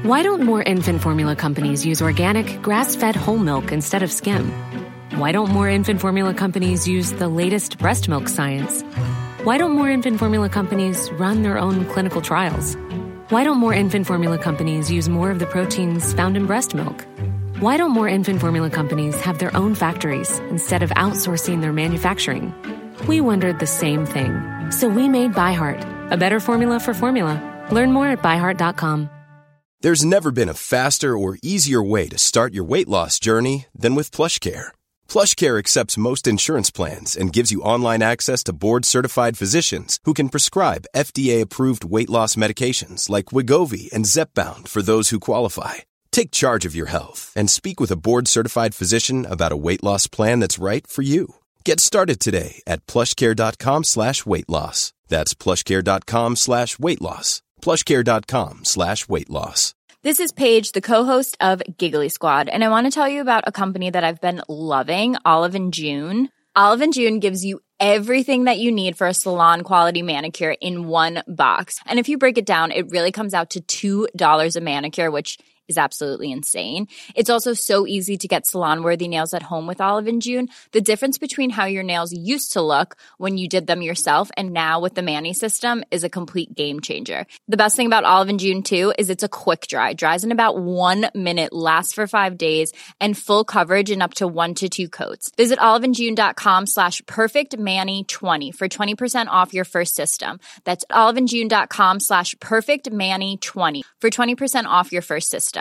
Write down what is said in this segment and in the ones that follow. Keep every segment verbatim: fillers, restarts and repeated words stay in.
Why don't more infant formula companies use organic, grass-fed whole milk instead of skim? Why don't more infant formula companies use the latest breast milk science? Why don't more infant formula companies run their own clinical trials? Why don't more infant formula companies use more of the proteins found in breast milk? Why don't more infant formula companies have their own factories instead of outsourcing their manufacturing? We wondered the same thing. So we made ByHeart, a better formula for formula. Learn more at by heart dot com. There's never been a faster or easier way to start your weight loss journey than with PlushCare. PlushCare accepts most insurance plans and gives you online access to board-certified physicians who can prescribe F D A-approved weight loss medications like Wegovy and Zepbound for those who qualify. Take charge of your health and speak with a board-certified physician about a weight loss plan that's right for you. Get started today at plushcare.com slash weight loss. That's plushcare.com slash weight loss. plushcare.com slash weight loss. This is Paige, the co-host of Giggly Squad, and I want to tell you about a company that I've been loving, Olive and June. Olive and June gives you everything that you need for a salon-quality manicure in one box. And if you break it down, it really comes out to two dollars a manicure, which is absolutely insane. It's also so easy to get salon-worthy nails at home with Olive and June. The difference between how your nails used to look when you did them yourself and now with the Mani system is a complete game changer. The best thing about Olive and June, too, is it's a quick dry. Dries in about one minute, lasts for five days, and full coverage in up to one to two coats. Visit oliveandjune.com slash perfectmani20 for twenty percent off your first system. That's oliveandjune.com slash perfectmani20 for twenty percent off your first system.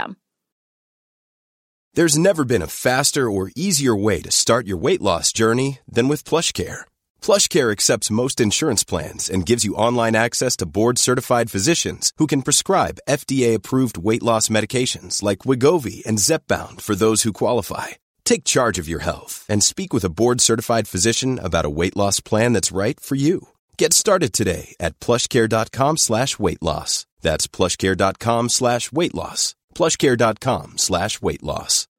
There's never been a faster or easier way to start your weight loss journey than with PlushCare. PlushCare accepts most insurance plans and gives you online access to board-certified physicians who can prescribe F D A-approved weight loss medications like Wegovy and Zepbound for those who qualify. Take charge of your health and speak with a board-certified physician about a weight loss plan that's right for you. Get started today at plushcare.com slash weight loss. That's plushcare.com slash weight loss. plushcare.com slash weight loss.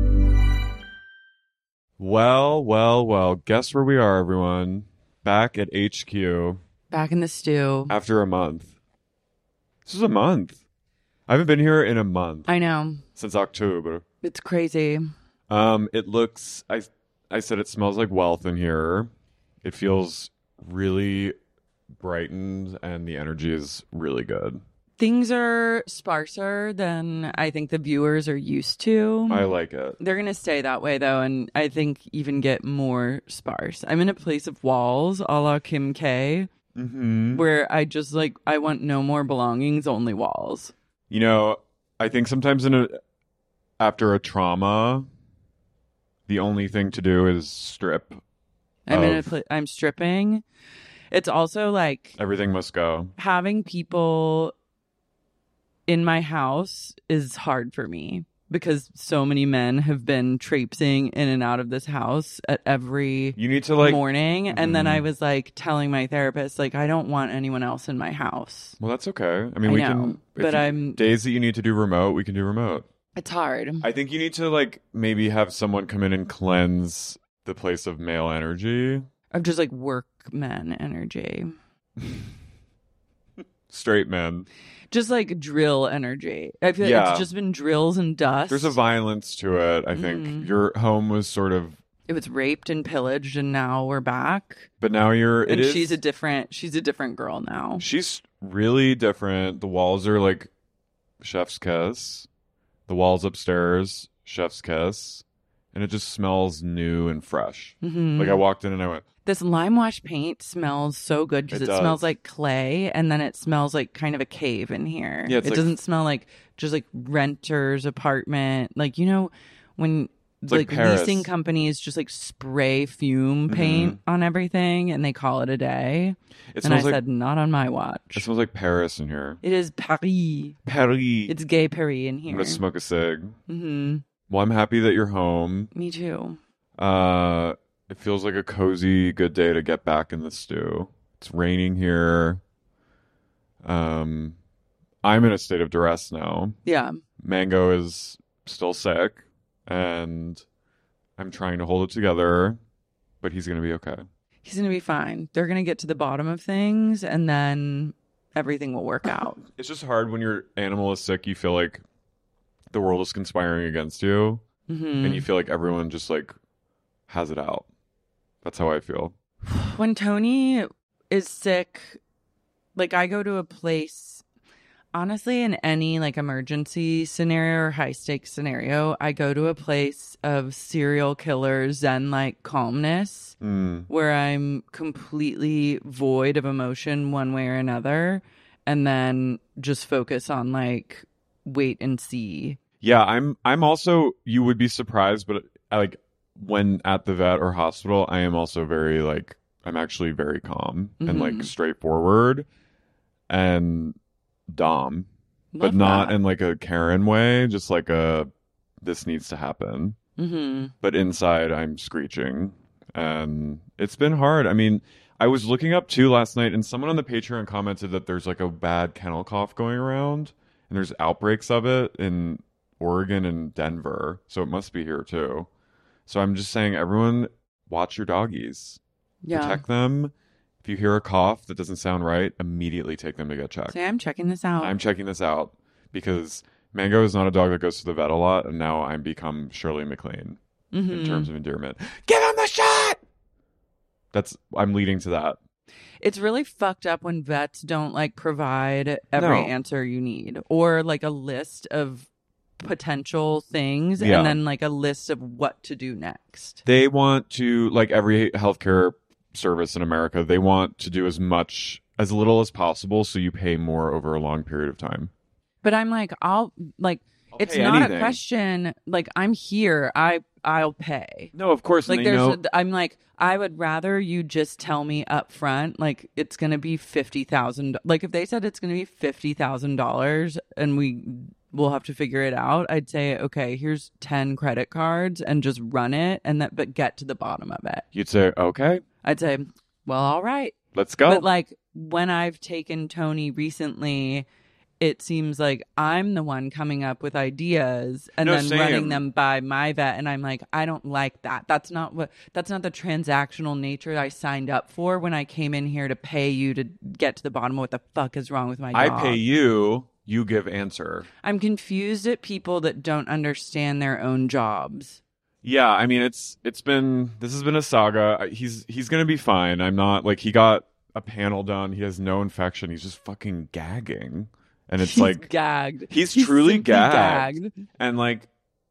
Well, well, well. Guess where we are, everyone? Back at H Q. Back in the stew. After a month. This is a month. I haven't been here in a month. I know. Since October. It's crazy. Um, it looks, I, I said it smells like wealth in here. It feels really brightened and the energy is really good. Things are sparser than I think the viewers are used to. I like it. They're going to stay that way, though, and I think even get more sparse. I'm in a place of walls, a la Kim K, mm-hmm. where I just, like, I want no more belongings, only walls. You know, I think sometimes in a after a trauma, the only thing to do is strip. I'm of, in a pla- I'm stripping. It's also, like... Everything must go. Having people... in my house is hard for me because so many men have been traipsing in and out of this house at every you need to like morning. And mm-hmm. then I was like telling my therapist, like, I don't want anyone else in my house. Well, that's okay. I mean, I we know, can, but you, I'm days that you need to do remote, we can do remote. It's hard. I think you need to like maybe have someone come in and cleanse the place of male energy. Of just like workman energy. Straight men. Just like drill energy. I feel yeah. like it's just been drills and dust. There's a violence to it, I think. Mm. Your home was sort of... It was raped and pillaged and now we're back. But now you're... And it is, she's a different she's a different girl now. She's really different. The walls are like chef's kiss. The walls upstairs, chef's kiss. And it just smells new and fresh. Mm-hmm. Like I walked in and I went... This lime wash paint smells so good because it, it, it smells like clay and then it smells like kind of a cave in here. Yeah, it's it like, doesn't smell like just like renter's apartment. Like, you know, when like, like leasing companies just like spray fume paint mm-hmm. on everything and they call it a day. It and I like, said, not on my watch. It smells like Paris in here. It is Paris. Paris. It's gay Paris in here. I'm going to smoke a cig. Mm-hmm. Well, I'm happy that you're home. Me too. Uh... It feels like a cozy, good day to get back in the stew. It's raining here. Um, I'm in a state of duress now. Yeah. Mango is still sick, and I'm trying to hold it together, but he's going to be okay. He's going to be fine. They're going to get to the bottom of things, and then everything will work out. It's just hard when your animal is sick. You feel like the world is conspiring against you, Mm-hmm. and you feel like everyone just like has it out. That's how I feel. When Tony is sick, like I go to a place, honestly, in any like emergency scenario or high stakes scenario, I go to a place of serial killer zen like calmness Mm. where I'm completely void of emotion one way or another, and then just focus on like wait and see. Yeah, I'm I'm also, you would be surprised, but I, like when at the vet or hospital, I am also very like, I'm actually very calm and like Mhm. straightforward and Dom, but Love not that. in like a Karen way, just like a this needs to happen. Mm-hmm. But inside I'm screeching, and it's been hard. I mean, I was looking up too last night, and someone on the Patreon commented that there's like a bad kennel cough going around, and there's outbreaks of it in Oregon and Denver, so it must be here too. So I'm just saying, everyone, watch your doggies, Yeah. protect them. If you hear a cough that doesn't sound right, immediately take them to get checked. Say, I'm checking this out. I'm checking this out because Mango is not a dog that goes to the vet a lot, and now I'm become Shirley MacLaine in Mhm. terms of endearment. Give him the shot. That's I'm leading to that. It's really fucked up when vets don't like provide every No. answer you need, or like a list of potential things Yeah. and then like a list of what to do next. They want to, like every healthcare service in America, they want to do as much, as little as possible, so you pay more over a long period of time. But I'm like, I'll like, I'll it's pay not anything. a question. Like, I'm here. I I'll pay. No, of course. Like, and they there's. know, I'm like, I would rather you just tell me up front, like it's gonna be fifty thousand. Like, if they said it's gonna be fifty thousand dollars, and we will have to figure it out, I'd say, okay, here's ten credit cards, and just run it, and that, but get to the bottom of it. you'd say, okay, I'd say, well, all right. let's go. But like when I've taken Tony recently, it seems like I'm the one coming up with ideas and No, then same. running them by my vet, and I'm like, I don't like that. That's not what that's not the transactional nature I signed up for when I came in here to pay you to get to the bottom of what the fuck is wrong with my I dog. pay you, you give answer. I'm confused at people that don't understand their own jobs. Yeah, I mean, it's it's been this has been a saga. He's he's gonna be fine. I'm not like, he got a panel done. He has no infection. He's just fucking gagging, and it's He's like gagged. he's truly simply gagged. and like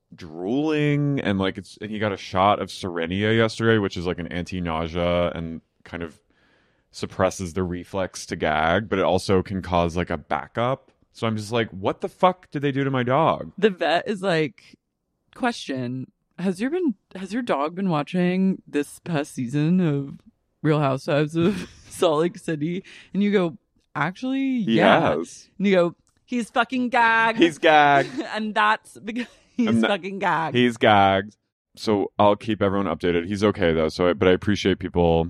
drooling, and like it's and he got a shot of Serenia yesterday, which is like an anti-nausea and kind of suppresses the reflex to gag, but it also can cause like a backup. So I'm just like, what the fuck did they do to my dog? The vet is like, question, has your been has your dog been watching this past season of Real Housewives of Salt Lake City? And you go, actually, He yeah. has. And you go, he's fucking gagged. He's gagged. and that's because he's I'm not- fucking gagged. He's gagged. So I'll keep everyone updated. He's okay though. So, I, but I appreciate people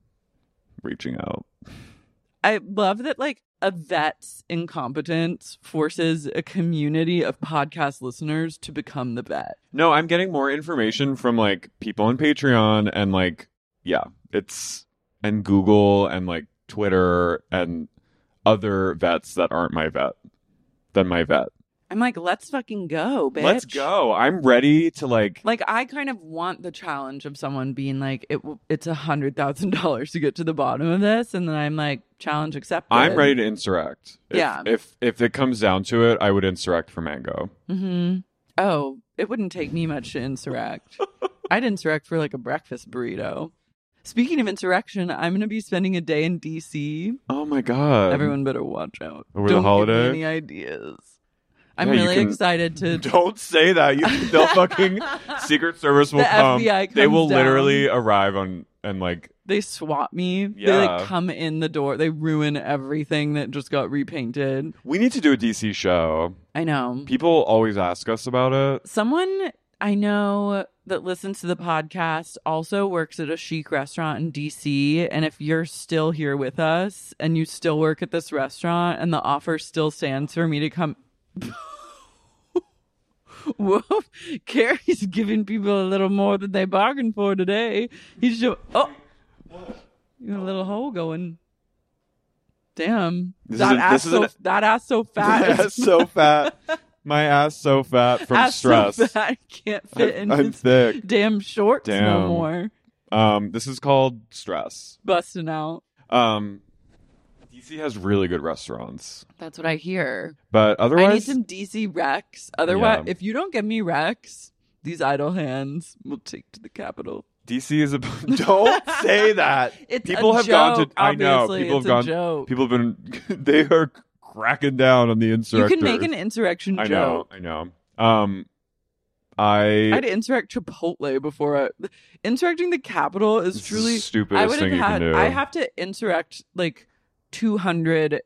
reaching out. I love that like a vet's incompetence forces a community of podcast listeners to become the vet. No, I'm getting more information from like people on Patreon and like, yeah, it's and Google and like Twitter and other vets that aren't my vet than my vet. I'm like, let's fucking go, bitch. Let's go. I'm ready to like. Like, I kind of want the challenge of someone being like, it w- it's a hundred thousand dollars to get to the bottom of this, and then I'm like, challenge accepted. I'm ready to insurrect. If, Yeah. If if it comes down to it, I would insurrect for Mango. Mm-hmm. Oh, it wouldn't take me much to insurrect. I'd insurrect for like a breakfast burrito. Speaking of insurrection, I'm going to be spending a day in D C. Oh my god! Everyone better watch out. Over the Don't holiday? give me any ideas. I'm Yeah, you really can- excited to. Don't say that. You, they'll fucking Secret Service will The come. F B I they comes will down. literally arrive on and like. They swat me. They Yeah. like come in the door. They ruin everything that just got repainted. We need to do a D C show. I know. People always ask us about it. Someone I know that listens to the podcast also works at a chic restaurant in D C. And if you're still here with us and you still work at this restaurant and the offer still stands for me to come. Whoa, Carrie's giving people a little more than they bargained for today. He's just, oh, you got a little hole going. Damn, This that is a- ass this is so an- that ass so fat. That's so fat. My ass so fat from Ass stress. so fat, I can't fit in I'm his thick. damn shorts no Damn. more. Um, this is called stress. Busting out. Um, D C has really good restaurants, That's what I hear. but otherwise, I need some D C Rex. Otherwise, Yeah. if you don't give me Rex, these idle hands will take to the Capitol. D C is a. Don't say that. It's People a have joke, gone to. I know obviously. people It's have a gone. joke. People have been. They are cracking down on the You insurrectors. can make an insurrection I joke. know. I know. Um, I. I'd insurrect Chipotle before I. Insurrecting the Capitol is It's the truly. stupidest I would thing have you had. can do. I have to insurrect like two hundred,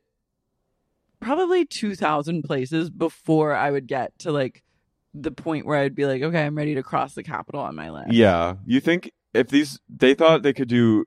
probably two thousand places before I would get to like the point where I'd be like, okay, I'm ready to cross the Capitol on my list. Yeah, you think if these they thought they could do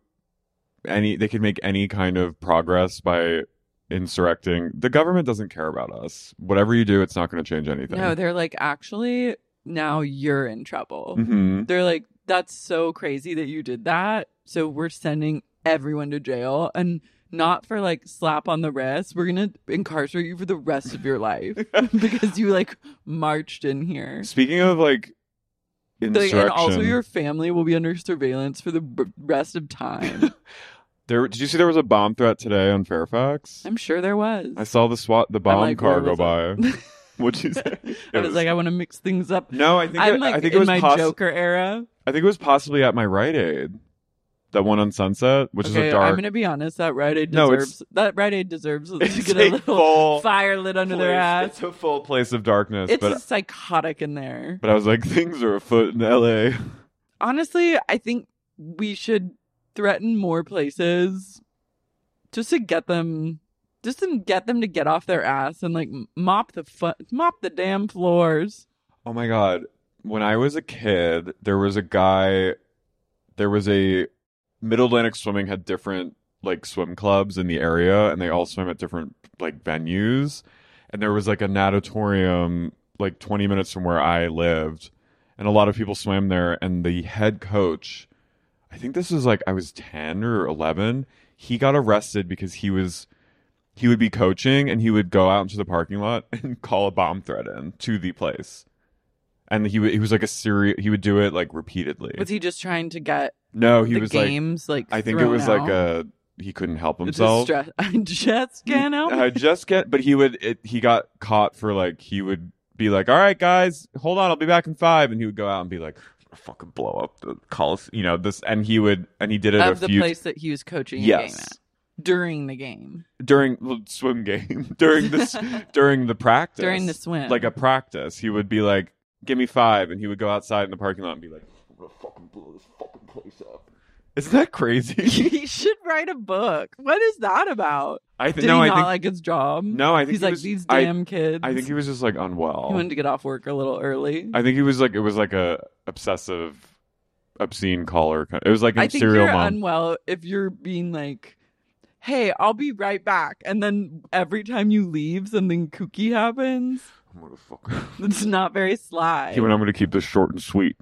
any, they could make any kind of progress by insurrecting. The government doesn't care about us. Whatever you do, it's not going to change anything. No, they're like, actually, now you're in trouble. hmm They're like, that's so crazy that you did that. So we're sending everyone to jail, and not for like slap on the wrist. We're gonna incarcerate you for the rest of your life because you like marched in here. Speaking of like Like, insurrection, and also your family will be under surveillance for the b- rest of time. there. Did you see there was a bomb threat today on Fairfax? I'm sure there was. I saw the SWAT, the bomb like, car where go was by. it? What'd you say? I It was like, I want to mix things up. no, I think I'm it, like I think in it was my possi- Joker era. I think it was possibly at my Rite Aid, that one on Sunset, which Okay, is a dark. I'm gonna be honest. That Rite Aid No, it's- deserves that Rite Aid deserves to It's get a a little full fire lit under their place. ass. It's a full place of darkness. It's but psychotic in there. but I was like, things are afoot in L A. Honestly, I think we should threaten more places just to get them, just to get them to get off their ass and like mop the fu- mop the damn floors. Oh my god! When I was a kid, there was a guy. There was a Middle Atlantic Swimming had different like swim clubs in the area, and they all swim at different like venues. And there was like a natatorium like twenty minutes from where I lived, and a lot of people swam there. And the head coach, I think this was like I was ten or eleven, he got arrested because he was he would be coaching and he would go out into the parking lot and call a bomb threat in to the place. And he w- he was like a serious. He would do it like repeatedly. Was he just trying to get No, he the was games like? like. I think it thrown was like out? a. He couldn't help It's himself. a stress. I just can't help. I just get, but he would. It, he got caught for like he would be like, "All right, guys, hold on, I'll be back in five," and he would go out and be like, "Fucking blow up the Coliseum," you know this, and he would, and he did it Of a the few place that he was coaching a Yes. game at during the game. during the swim game during this during the practice During the swim. like a practice. He would be like, "Give me five," and he would go outside in the parking lot and be like, "I'm gonna fucking blow this fucking place up." Isn't that crazy? He should write a book. What is that about? I think Did no. he I not think like his job? no. I think he's he like was- these I- damn kids. I think he was just like unwell. He wanted to get off work a little early. I think he was like it was like a obsessive, obscene caller. It was like in I think Serial you're Mom. unwell if you're being like, "Hey, I'll be right back," and then every time you leave, something kooky happens. I'm gonna fuck. It's not very sly. He went, "I'm gonna keep this short and sweet.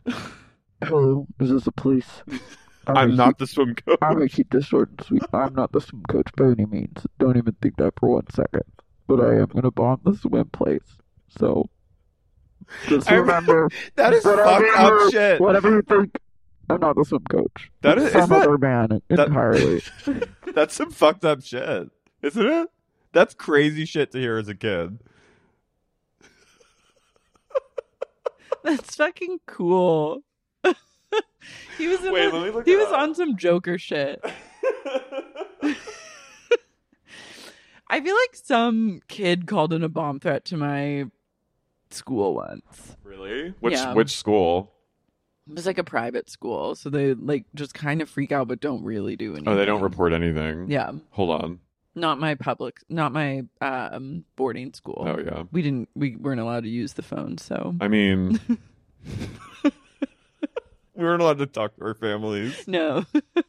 Hello, is this the police? I'm, I'm gonna not keep, the swim coach." I'm gonna keep this short and sweet. I'm not the swim coach by any means. Don't even think that for one second. But I am gonna bomb the swim place. So just I- remember That is whatever, fucked up shit. Whatever you think, I'm not the swim coach. That It's is- some is that- other man that- entirely. That's some fucked up shit, isn't it? That's crazy shit to hear as a kid. That's fucking cool. he was in Wait, a- let me look he it was up. on some Joker shit. I feel like some kid called in a bomb threat to my school once. Really? Which Yeah. which school? It was like a private school, so they like just kind of freak out but don't really do anything. Oh, they don't report anything. Yeah. Hold on. Not my public, not my um boarding school. Oh yeah. We didn't we weren't allowed to use the phone, so I mean, we weren't allowed to talk to our families. no.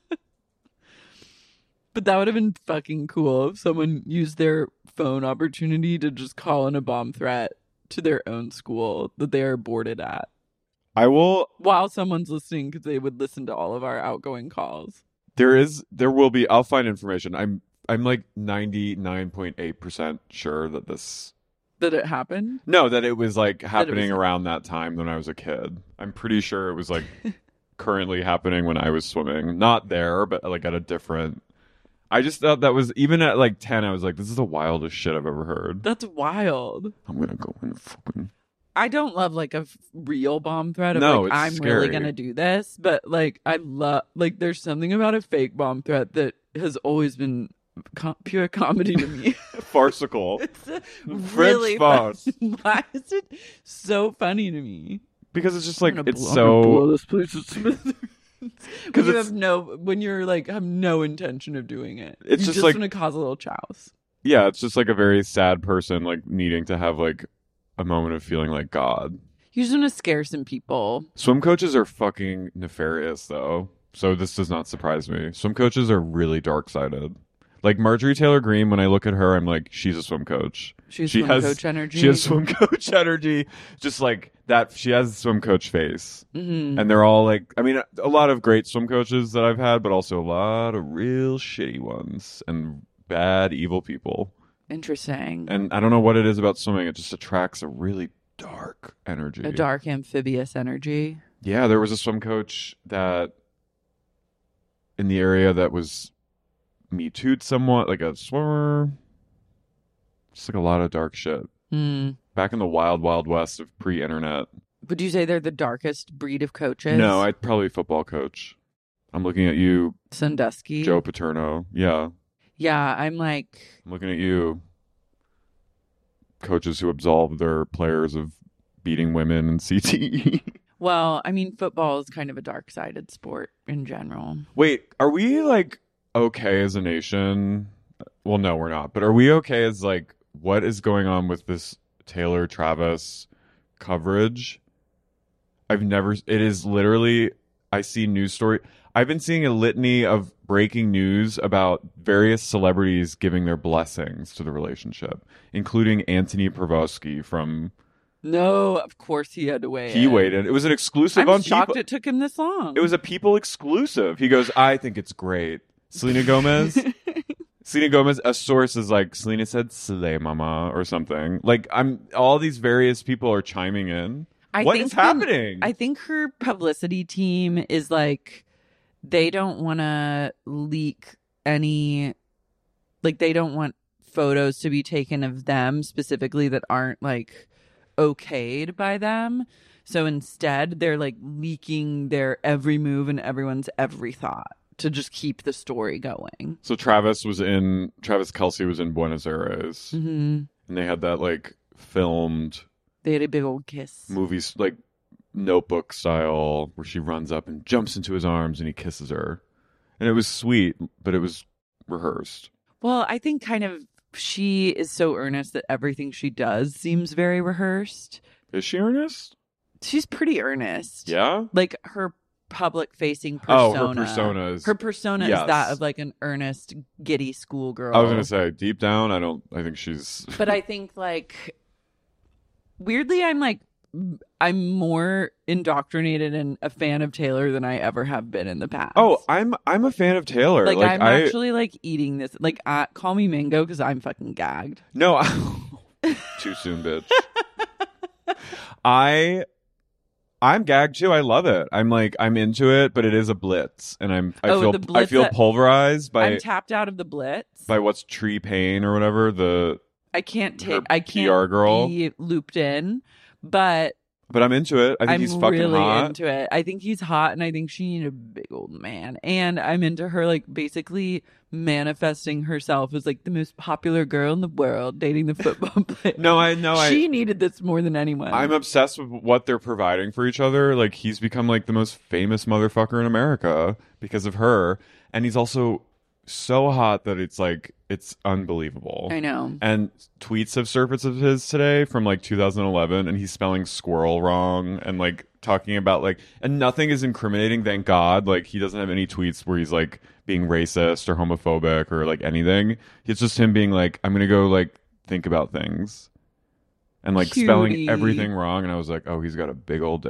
But that would have been fucking cool if someone used their phone opportunity to just call in a bomb threat to their own school that they are boarded at I will. while someone's listening, because they would listen to all of our outgoing calls. There is. There will be. I'll find information. I'm. I'm like ninety-nine point eight percent sure that this That it happened? No, that it was like was- happening around that time when I was a kid. I'm pretty sure it was like currently happening when I was swimming. Not there, but like at a different. I just thought that was, even at like ten, I was like, this is the wildest shit I've ever heard. That's wild. I'm gonna go in fucking. I don't love like a f- real bomb threat of No, like it's I'm scary. really gonna do this, but like I love like there's something about a fake bomb threat that has always been com- pure comedy to me. Farcical. It's uh, French really fun. farce. Why is it so funny to me? Because it's just like, I'm gonna it's blow- Blow so. this place to smithereens. When you it's- have no, when you're like have no intention of doing it, It's you just just like- want to cause a little chaos. Yeah, it's just like a very sad person, like needing to have like a moment of feeling like God. You just want to scare some people. Swim coaches are fucking nefarious, though. So this does not surprise me. Swim coaches are really dark-sided. Like Marjorie Taylor Greene, when I look at her, I'm like, she's a swim coach. She's She swim has- coach energy. She has swim coach energy. Just like that, she has swim coach face. Mhm. And they're all like, I mean, a lot of great swim coaches that I've had, but also a lot of real shitty ones and bad, evil people. Interesting. And I don't know what it is about swimming. It just attracts a really dark energy. A dark amphibious energy. Yeah, there was a swim coach that in the area that was Me Too'd somewhat, like a swimmer. Just like a lot of dark shit. Hmm. Back in the wild, wild west of pre-internet. Would you say they're the darkest breed of coaches? No, I'd probably football coach. I'm looking at you, Sandusky. Joe Paterno. Yeah, Yeah, I'm like, I'm looking at you. Coaches who absolve their players of beating women in C T E. well, I mean, football is kind of a dark-sided sport in general. Wait, are we like okay as a nation? Well, no, we're not. But are we okay as like what is going on with this Taylor Travis coverage? I've never. It is literally. I see news story. I've been seeing a litany of breaking news about various celebrities giving their blessings to the relationship, including Anthony Pervosky from. No, of course he had to weigh He in. waited. It was an exclusive I'm on shocked People. it took him this long. It was a People exclusive. He goes, I think it's great. Selena Gomez. Selena Gomez, a source is like, Selena said slay mama or something. Like, I'm all these various people are chiming in. I What think is the- happening? I think her publicity team is like, they don't want to leak any, like, they don't want photos to be taken of them specifically that aren't like okayed by them. So instead, they're like leaking their every move and everyone's every thought to just keep the story going. So Travis was in, Travis Kelce was in Buenos Aires. Mm-hmm. And they had that like filmed They had a big old kiss. movies, like Notebook style, where she runs up and jumps into his arms and he kisses her. And it was sweet, but it was rehearsed. Well, I think kind of she is so earnest that everything she does seems very rehearsed. Is she earnest? She's pretty earnest. Yeah? Like her public facing Oh, persona. her persona is. Her persona Yes. is that of like an earnest, giddy schoolgirl. I was gonna say, deep down, I don't. I think she's. But I think like weirdly I'm like I'm more indoctrinated and a fan of Taylor than I ever have been in the past. Oh, I'm I'm a fan of Taylor. like, Like, I'm I actually like eating this. Like, uh, call me Mango because I'm fucking gagged. no. I, too soon, bitch. I. I'm gagged too. I love it. I'm like I'm into it, but it is a blitz, and I'm I Oh, feel the I blitz feel that- pulverized by I'm tapped out of the blitz. by what's Tree Payne or whatever the. I can't her take. I P can't R girl. be looped in, but But I'm into it. I think I'm he's fucking really hot. into it. I think he's hot, and I think she needed a big old man. And I'm into her, like basically manifesting herself as like the most popular girl in the world, dating the football player. No, I know. I she needed this more than anyone. I'm obsessed with what they're providing for each other. Like he's become like the most famous motherfucker in America because of her, and he's also so hot that it's like it's unbelievable. I know. And tweets have surfaced of his today from like two thousand eleven, and he's spelling squirrel wrong and like talking about like, and nothing is incriminating, thank God. Like he doesn't have any tweets where he's like being racist or homophobic or like anything. It's just him being like, I'm gonna go like think about things and like Cutie. spelling everything wrong. And I was like, oh, he's got a big old dick.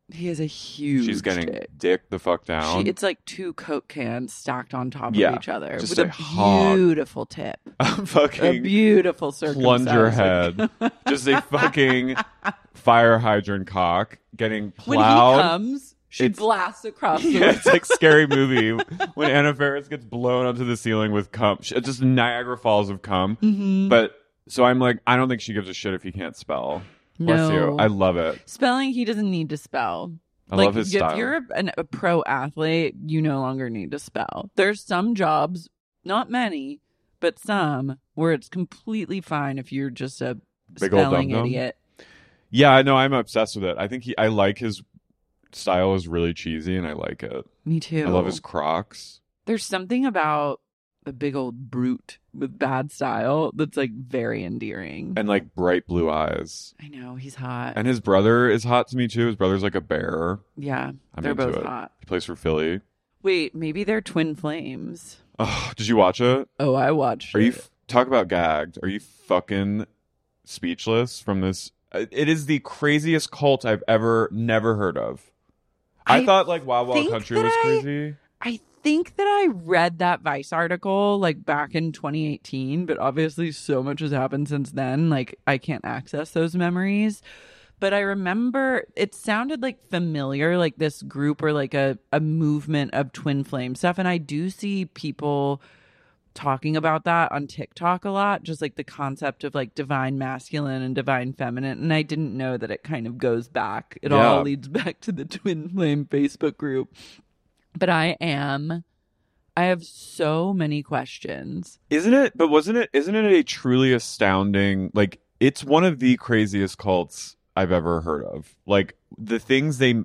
He has a huge She's getting dick. dick the fuck down. She, it's like two Coke cans stacked on top yeah, of each other just with a a hog. beautiful tip. A fucking a beautiful circumcised. plunger head. Just a fucking fire hydrant cock getting plowed. When he comes, she It's- blasts across the Yeah, it's like Scary Movie when Anna Faris gets blown onto the ceiling with cum. She- It's just Niagara Falls of cum. Mhm. But so I'm like, I don't think she gives a shit if he can't spell. Bless No. you. I love it. Spelling, he doesn't need to spell. I like, love his if style. you're a, an, a pro athlete, you no longer need to spell. There's some jobs, not many, but some, where it's completely fine if you're just a Big old spelling dum-dum? idiot. Yeah, I know. I'm obsessed with it. I think he. I like his style is really cheesy, and I like it. Me too. I love his Crocs. There's something about a big old brute with bad style that's like very endearing. And like bright blue eyes. I know, he's hot. And his brother is hot to me too. His brother's like a bear. yeah, I'm they're into both it. hot. He plays for Philly. Wait, maybe they're twin flames. Oh, did you watch it? Oh, I watched Are you it. f- talk about gagged? Are you fucking speechless from this? It is the craziest cult I've ever never heard of. I, I thought like Wild Wild think Country that was I- crazy. I think that I read that Vice article like back in twenty eighteen, but obviously so much has happened since then. Like I can't access those memories. But I remember it sounded like familiar, like this group or like a, a movement of twin flame stuff. And I do see people talking about that on TikTok a lot, just like the concept of like divine masculine and divine feminine. And I didn't know that it kind of goes back. It Yeah. all leads back to the twin flame Facebook group. But I am, I have so many questions. Isn't it? But wasn't it? Isn't it a truly astounding? Like it's one of the craziest cults I've ever heard of. Like the things they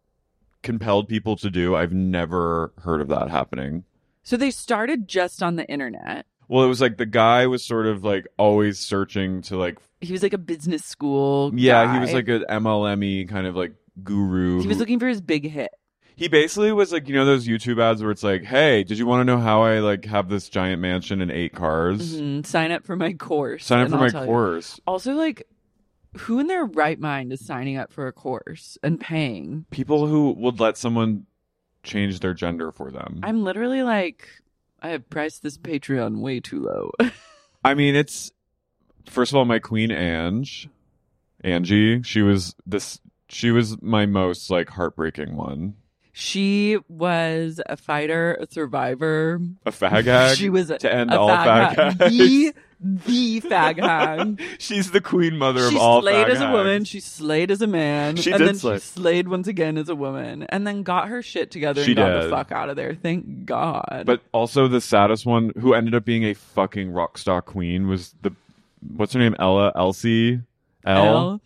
compelled people to do, I've never heard of that happening. So they started just on the internet. Well, it was like the guy was sort of like always searching to like, He was like a business school yeah, he guy. was like an M L M-y kind of like guru. He was who- looking for his big hit. He basically was like, you know, those YouTube ads where it's like, hey, did you want to know how I like have this giant mansion and eight cars? Mhm. Sign up for my course. Sign up and for I'll my tell you. course. Also, like, who in their right mind is signing up for a course and paying? People who would let someone change their gender for them. I'm literally like, I have priced this Patreon way too low. I mean, it's first of all, my queen Ange, Angie. She was this. She was my most like heartbreaking one. She was a fighter, a survivor. A fag hag. She was a, to end a all fag fag hag. hags. The, the fag hag. She's the queen mother She of all slayed fag as a woman. hags. She slayed as a man. She and did then slay. she slayed once again as a woman. And then got her shit together She and got did. the fuck out of there. Thank God. But also the saddest one, who ended up being a fucking rock star queen, was the what's her name? Ella, Elsie, L. L.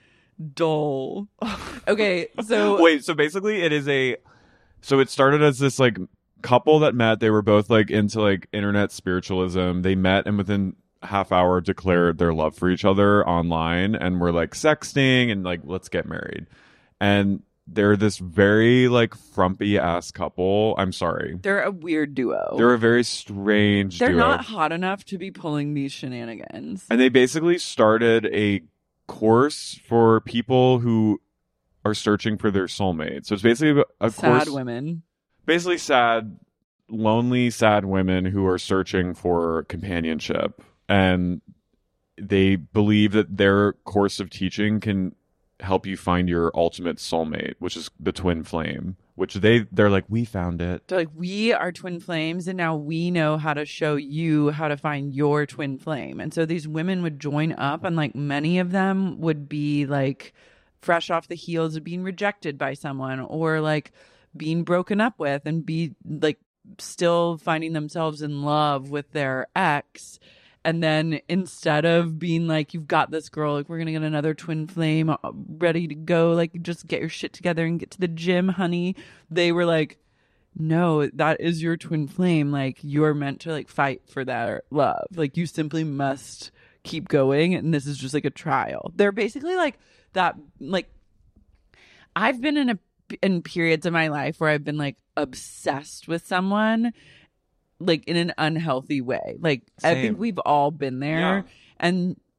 Dole. Okay, so Wait, so basically it is a so it started as this like couple that met. They were both like into like internet spiritualism. They met and within a half hour declared their love for each other online and were like sexting and like let's get married. And they're this very like frumpy ass couple. I'm sorry. they're a weird duo. They're a very strange They're duo. not hot enough to be pulling these shenanigans. And they basically started a course for people who are searching for their soulmate. So it's basically a Sad course, women. basically sad, lonely, sad women who are searching for companionship. And they believe that their course of teaching can help you find your ultimate soulmate, which is the twin flame, which they, they're like, we found it. They're like, we are twin flames, and now we know how to show you how to find your twin flame. And so these women would join up, and like many of them would be like fresh off the heels of being rejected by someone or like being broken up with and be like still finding themselves in love with their ex. And then instead of being like, you've got this girl, like, we're going to get another twin flame ready to go, like, just get your shit together and get to the gym, honey. They were like, no, that is your twin flame. Like, you're meant to, like, fight for that love. Like, you simply must keep going. And this is just like a trial. They're basically like that, like, I've been in a, in periods of my life where I've been like obsessed with someone, like in an unhealthy way. Like I Same. think we've all been there. Yeah. And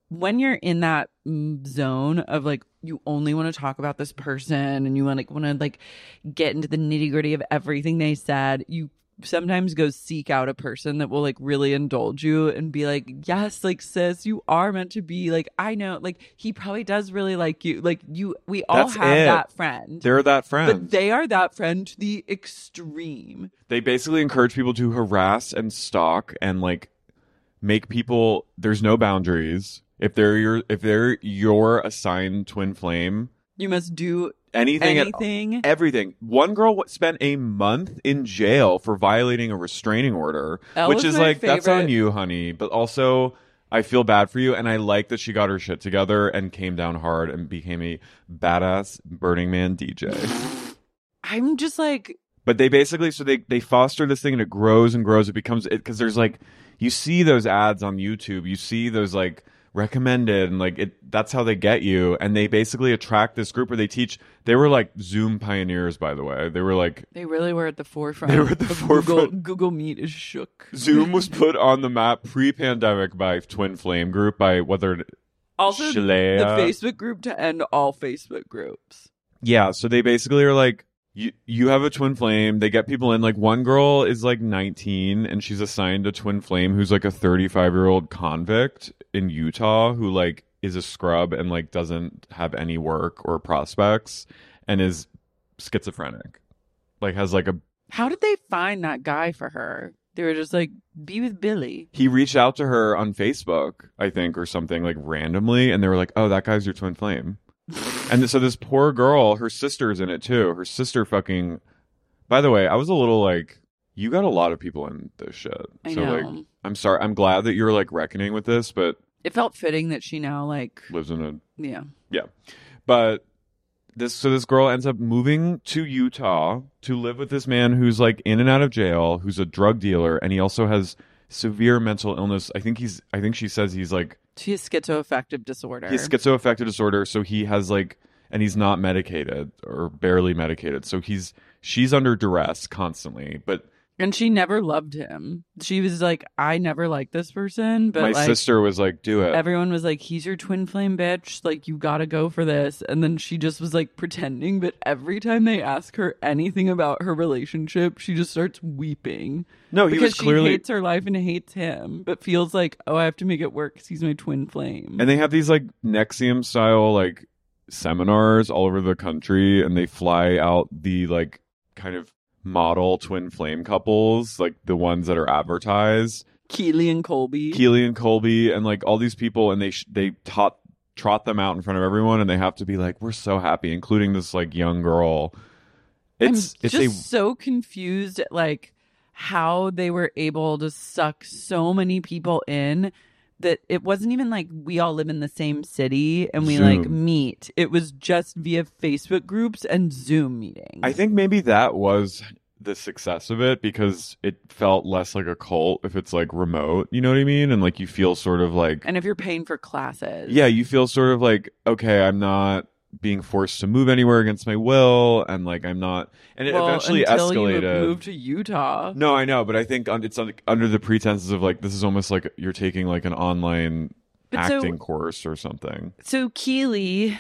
when you're in that mm, zone of like you only want to talk about this person and you want like want to like get into the nitty gritty of everything they said, you sometimes go seek out a person that will like really indulge you and be like, yes, like sis, you are meant to be like, I know, like he probably does really like you, like you, we all That's have it. that friend. They're that friend. But they are that friend to the extreme. They basically encourage people to harass and stalk and like make people, there's no boundaries. If they're your if they're your assigned twin flame, you must do anything, anything. At, everything. One girl spent a month in jail for violating a restraining order, Elle which was is my like, that's on favorite. you, honey. But also, I feel bad for you, and I like that she got her shit together and came down hard and became a badass Burning Man D J. I'm just like, But they basically, so they, they foster this thing and it grows and grows. It becomes, it because there's like, you see those ads on YouTube, you see those like recommended and like it, that's how they get you. And they basically attract this group where they teach, they were like Zoom pioneers, by the way. They were like, they really were at the forefront. They were at the of forefront. Google, Google Meet is shook. Zoom was put on the map pre-pandemic by Twin Flame Group, by whether Also, Shalea. the Facebook group to end all Facebook groups. Yeah, so they basically are like, you you have a twin flame. They get people in. Like one girl is like nineteen and she's assigned a twin flame who's like a thirty-five year old convict in Utah who like is a scrub and like doesn't have any work or prospects and is schizophrenic. Like has like a How did they find that guy for her? They were just like, be with Billy. he reached out to her on Facebook, I think, or something like randomly, and they were like, "Oh, that guy's your twin flame." And so this poor girl, her sister's in it too. Her sister fucking. By the way, I was a little like, you got a lot of people in this shit. I so know. like, I'm sorry. I'm glad that you're like reckoning with this, but It felt fitting that she now like, lives in a yeah. yeah. But this so this girl ends up moving to Utah to live with this man who's like in and out of jail, who's a drug dealer, and he also has severe mental illness. I think he's. I think she says he's like. She has schizoaffective disorder. He has schizoaffective disorder, so he has like, and he's not medicated or barely medicated. So he's she's under duress constantly. But And she never loved him. She was like, I never liked this person, but my like sister was like, "Do it." everyone was like, he's your twin flame bitch. Like, you gotta go for this. And then she just was like pretending. But every time they ask her anything about her relationship, she just starts weeping. No, he because was clearly. she hates her life and hates him, but feels like, oh, I have to make it work because he's my twin flame. And they have these like Nexium style like seminars all over the country, and they fly out the like kind of model twin flame couples, like the ones that are advertised. Keely and Colby. Keely and Colby and like all these people, and they sh- they taught trot them out in front of everyone, and they have to be like, we're so happy, including this like young girl. It's I'm it's just a so confused at like how they were able to suck so many people in that it wasn't even like we all live in the same city and we like Zoom. meet. It was just via Facebook groups and Zoom meetings. I think maybe that was the success of it because it felt less like a cult if it's like remote, you know what I mean? And like you feel sort of like And if you're paying for classes. yeah, you feel sort of like, okay, I'm not being forced to move anywhere against my will, and like I'm not, and it well, eventually until escalated. You moved to Utah. No, I know, but I think un- it's un- under the pretenses of like this is almost like you're taking like an online But so- acting course or something. So Keely,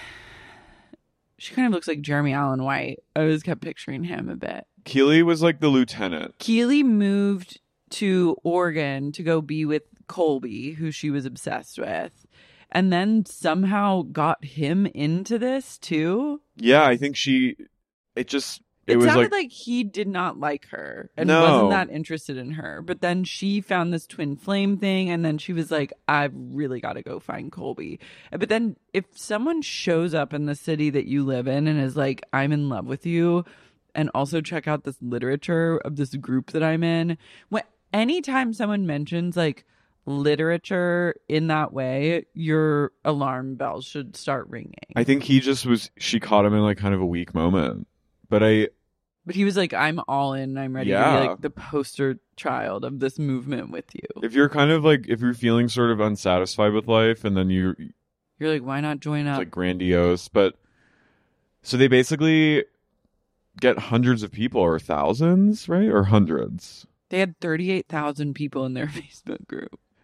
she kind of looks like Jeremy Allen White. I always kept picturing him a bit. Keely was like the lieutenant. Keely moved to Oregon to go be with Colby, who she was obsessed with, and then somehow got him into this too. Yeah, I think she. It just. It, It, was sounded like, like, he did not like her and No. wasn't that interested in her. But then she found this twin flame thing, and then she was like, "I've really got to go find Colby." But then, if someone shows up in the city that you live in and is like, "I'm in love with you," and also check out this literature of this group that I'm in, when anytime someone mentions like literature in that way, your alarm bells should start ringing. I think he just was. She caught him in like kind of a weak moment, but I. But he was like, I'm all in. I'm ready to Yeah. be like the poster child of this movement with you. If you're kind of like if you're feeling sort of unsatisfied with life, and then you You're like, why not join it's up? like grandiose, but so they basically get hundreds of people or thousands, right? Or hundreds. They had thirty-eight thousand people in their Facebook group.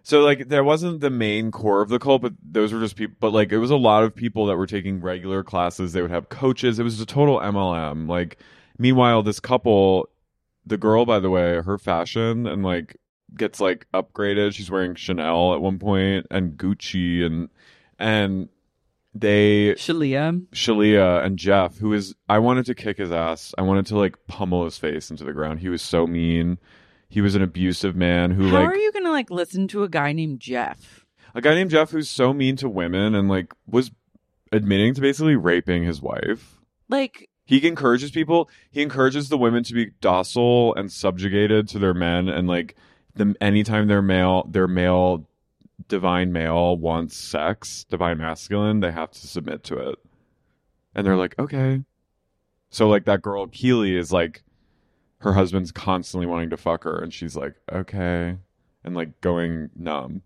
So like there wasn't the main core of the cult, but those were just people. But like it was a lot of people that were taking regular classes. They would have coaches. It was a total M L M. Like meanwhile, this couple, the girl, by the way, her fashion and like gets like upgraded. She's wearing Chanel at one point and Gucci and and they Shalia, Shalia and Jeff, who is I wanted to kick his ass. I wanted to like pummel his face into the ground. He was so mean. He was an abusive man who How like. are you gonna like listen to a guy named Jeff? A guy named Jeff who's so mean to women and like was admitting to basically raping his wife. Like he encourages people. He encourages the women to be docile and subjugated to their men, and like the anytime their male, their male, divine male wants sex, divine masculine, they have to submit to it. And they're like, okay. So like that girl Keely is like. Her husband's constantly wanting to fuck her, and she's like, okay, and like going numb.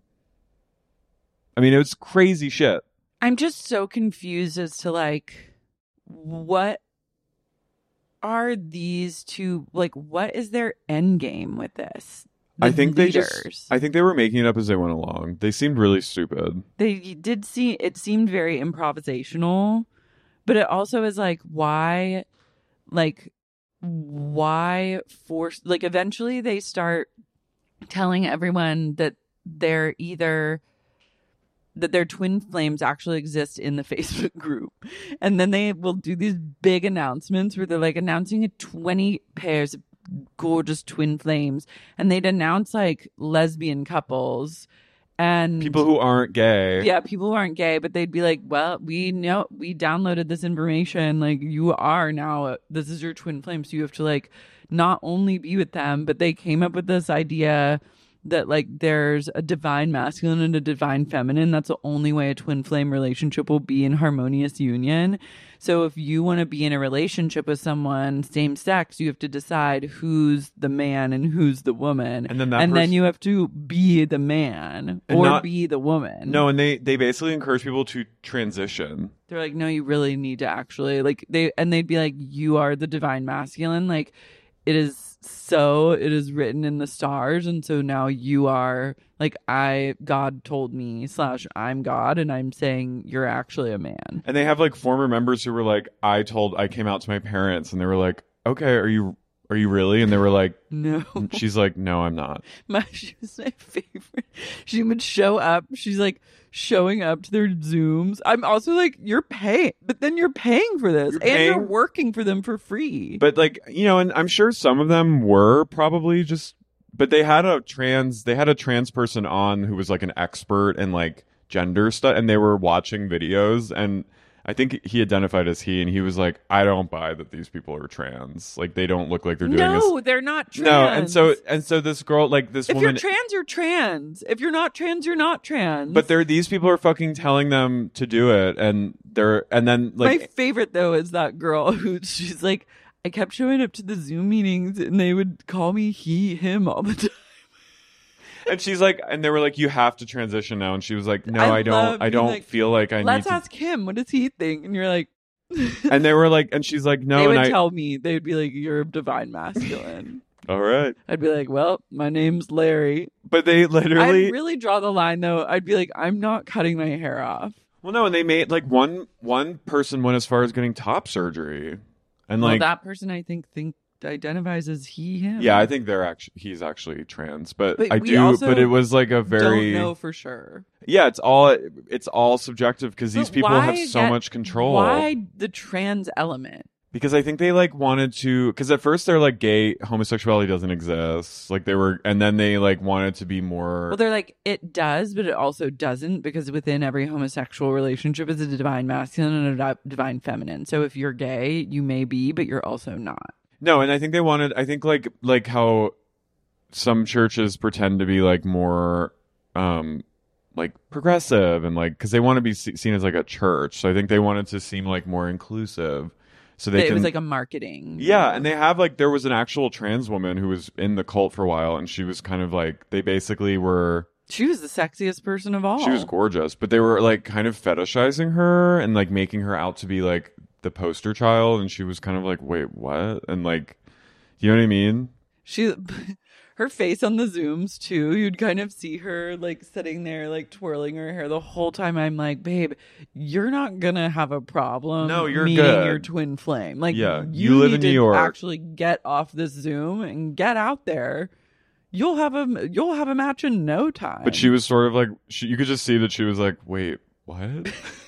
I mean, it was crazy shit. I'm just so confused as to like what are these two like? What is their end game with this? The I think leaders. they just. I think they were making it up as they went along. They seemed really stupid. They did see it seemed very improvisational, but it also is like why, like. Why force like eventually they start telling everyone that they're either that their twin flames actually exist in the Facebook group, and then they will do these big announcements where they're like announcing a twenty pairs of gorgeous twin flames, and they'd announce like lesbian couples and people who aren't gay. Yeah, people who aren't gay, but they'd be like, well, we know we downloaded this information. Like, you are now, this is your twin flame. So you have to, like, not only be with them, but they came up with this idea that, like, there's a divine masculine and a divine feminine. That's the only way a twin flame relationship will be in harmonious union. So if you want to be in a relationship with someone same sex, you have to decide who's the man and who's the woman. And then that and pers- then you have to be the man And or not- be the woman. No, and they they basically encourage people to transition. They're like, no, you really need to actually like they and they'd be like, you are the divine masculine. Like it is so it is written in the stars, and so now you are like I God told me slash I'm God, and I'm saying you're actually a man. And they have like former members who were like, I told I came out to my parents, and they were like, okay, are you are you really? And they were like, no. She's like, no, I'm not. My, she was my favorite. She would show up. She's like showing up to their Zooms. I'm also like, you're paying, but then you're paying for this, You're and paying- you're working for them for free. But like, you know, and I'm sure some of them were probably just, but they had a trans, they had a trans person on who was like an expert in like gender stuff, and they were watching videos, and I think he identified as he, and he was like, I don't buy that these people are trans. Like, they don't look like they're doing no, this. they're not trans. No, and so and so this girl, like this if woman, you're trans, you're trans. If you're not trans, you're not trans. but they're these people are fucking telling them to do it, and they're and then like my favorite though is that girl who she's like, I kept showing up to the Zoom meetings, and they would call me he, him all the time. and she's like, and they were like, you have to transition now, and she was like, no, I I, don't, love I being don't like, feel like I Let's need to. ask him. What does he think? And you're like, And they were like, and she's like, no, they and would I, tell me, they would be like, you're divine masculine. all right, I'd be like, well, my name's Larry. but they literally, I'd really draw the line though. I'd be like, I'm not cutting my hair off. well, no, and they made like one one person went as far as getting top surgery, and Well, like, that person I think think identifies as he, him. yeah, I think they're actually he's actually trans, but, But I we do, also but it was like a very, don't know for sure. yeah, it's all it's all subjective because these But people why have so get- much control. Why the trans element? Because I think they like wanted to, because at first they're like gay homosexuality doesn't exist, like they were, and then they like wanted to be more. Well, they're like, it does, but it also doesn't, because within every homosexual relationship is a divine masculine and a di- divine feminine. So if you're gay, you may be, but you're also not. No, and I think they wanted, I think like like how some churches pretend to be like more um like progressive and like because they want to be se- seen as like a church, so I think they wanted to seem like more inclusive, so they it can, was like a marketing. yeah, and they have like there was an actual trans woman who was in the cult for a while, and she was kind of like they basically were. She was the sexiest person of all. She was gorgeous, but they were like kind of fetishizing her and like making her out to be like the poster child, and she was kind of like, wait, what? And like, you know what I mean? She, her face on the Zooms too. You'd kind of see her like sitting there, like twirling her hair the whole time. I'm like, babe, you're not gonna have a problem. No, you're meeting good. your twin flame. Like, Yeah, you, you live need in New to York. Actually, get off this Zoom and get out there. You'll have a you'll have a match in no time. But she was sort of like, she, you could just see that she was like, wait, what?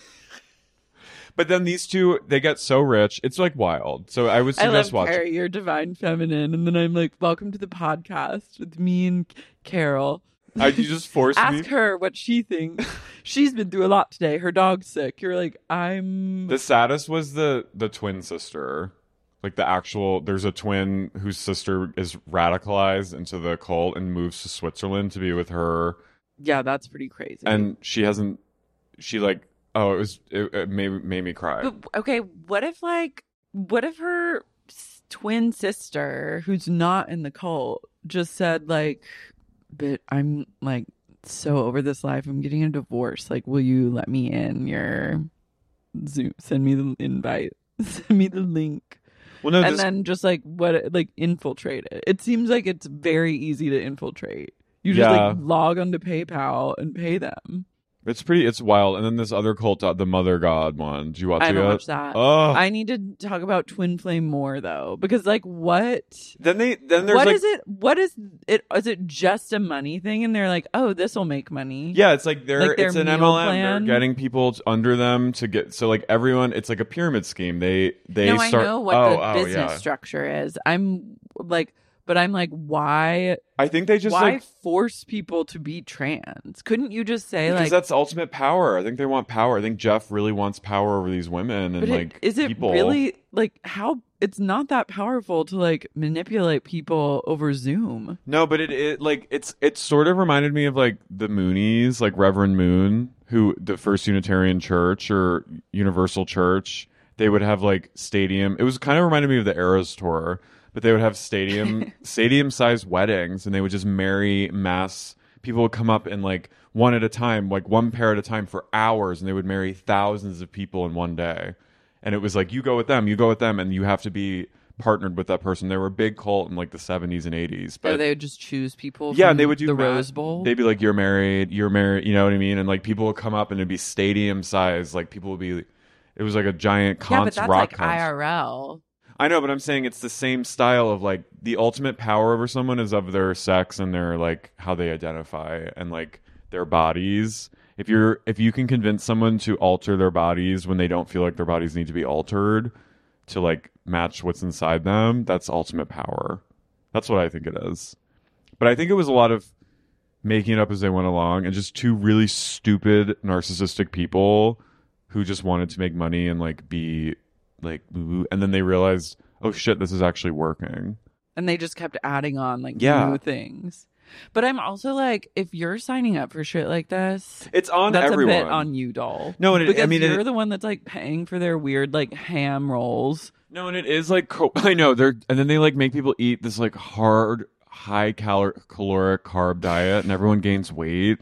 But then these two, they get so rich. It's like wild. So I would I love suggest watching. Carrie, you're divine feminine, and then I'm like, welcome to the podcast with me and Carol. I, you just forced me. Ask her what she thinks. She's been through a lot today. Her dog's sick. You're like, I'm. The saddest was the the twin sister. Like the actual, there's a twin whose sister is radicalized into the cult and moves to Switzerland to be with her. Yeah, that's pretty crazy. And she hasn't, she like, oh, it was, it, it made, made me cry. But, okay, what if like, what if her s- twin sister, who's not in the cult, just said like, but I'm like so over this life. I'm getting a divorce. Like, will you let me in your Zoom? Send me the invite. Send me the link. Well, no, and this, then just like what, like infiltrate it. It seems like it's very easy to infiltrate. You just Yeah. like log onto PayPal and pay them. it's pretty, it's wild. And then this other cult, uh, the Mother God one. Did you watch I it haven't yet? watched that. Oh, I need to talk about Twin Flame more though, because like what? then they, then there's What like, is it? What is it? Is it just a money thing? And they're like, oh, this will make money. yeah, it's like they're, Like their it's an meal M L M. plan? They're getting people t- under them to get, so like everyone, it's like a pyramid scheme. They, they no, start. I know what oh, the oh, business yeah. structure is. I'm like, but I'm like, why? I think they just why like, force people to be trans? Couldn't you just say because like? that's ultimate power. I think they want power. I think Jeff really wants power over these women and But like it, is it people. really like how? It's not that powerful to like manipulate people over Zoom. No, but it, it like it's it sort of reminded me of like the Moonies, like Reverend Moon, who the First Unitarian Church or Universal Church. They would have like stadium. It was kind of reminded me of the Eras Tour, but they would have stadium stadium sized weddings, and they would just marry mass. People would come up and like one at a time, like one pair at a time for hours, and they would marry thousands of people in one day. And it was like, you go with them, you go with them, and you have to be partnered with that person. They were a big cult in like the seventies and eighties. But Or they would just choose people. yeah, from they would do the ma- Rose Bowl. They'd be like, you're married, you're married, you know what I mean? And like people would come up and it'd be stadium size. Like people would be, it was like a giant yeah, con- but that's rock like concert. I R L. I know, but I'm saying it's the same style of like the ultimate power over someone is of their sex and their like how they identify and like their bodies. If you're if you can convince someone to alter their bodies when they don't feel like their bodies need to be altered to like match what's inside them, that's ultimate power. That's what I think it is. But I think it was a lot of making it up as they went along and just two really stupid narcissistic people who just wanted to make money and like be like woo-woo. And then they realized, oh shit, this is actually working. And they just kept adding on like Yeah. new things. But I'm also like, if you're signing up for shit like this, It's on that's everyone. a bit on you, doll. No, and it- because I mean, it- you're the one that's like paying for their weird like ham rolls. No, and it is like co- I know they're and then they like make people eat this like hard, high calor- caloric carb diet, and everyone gains weight.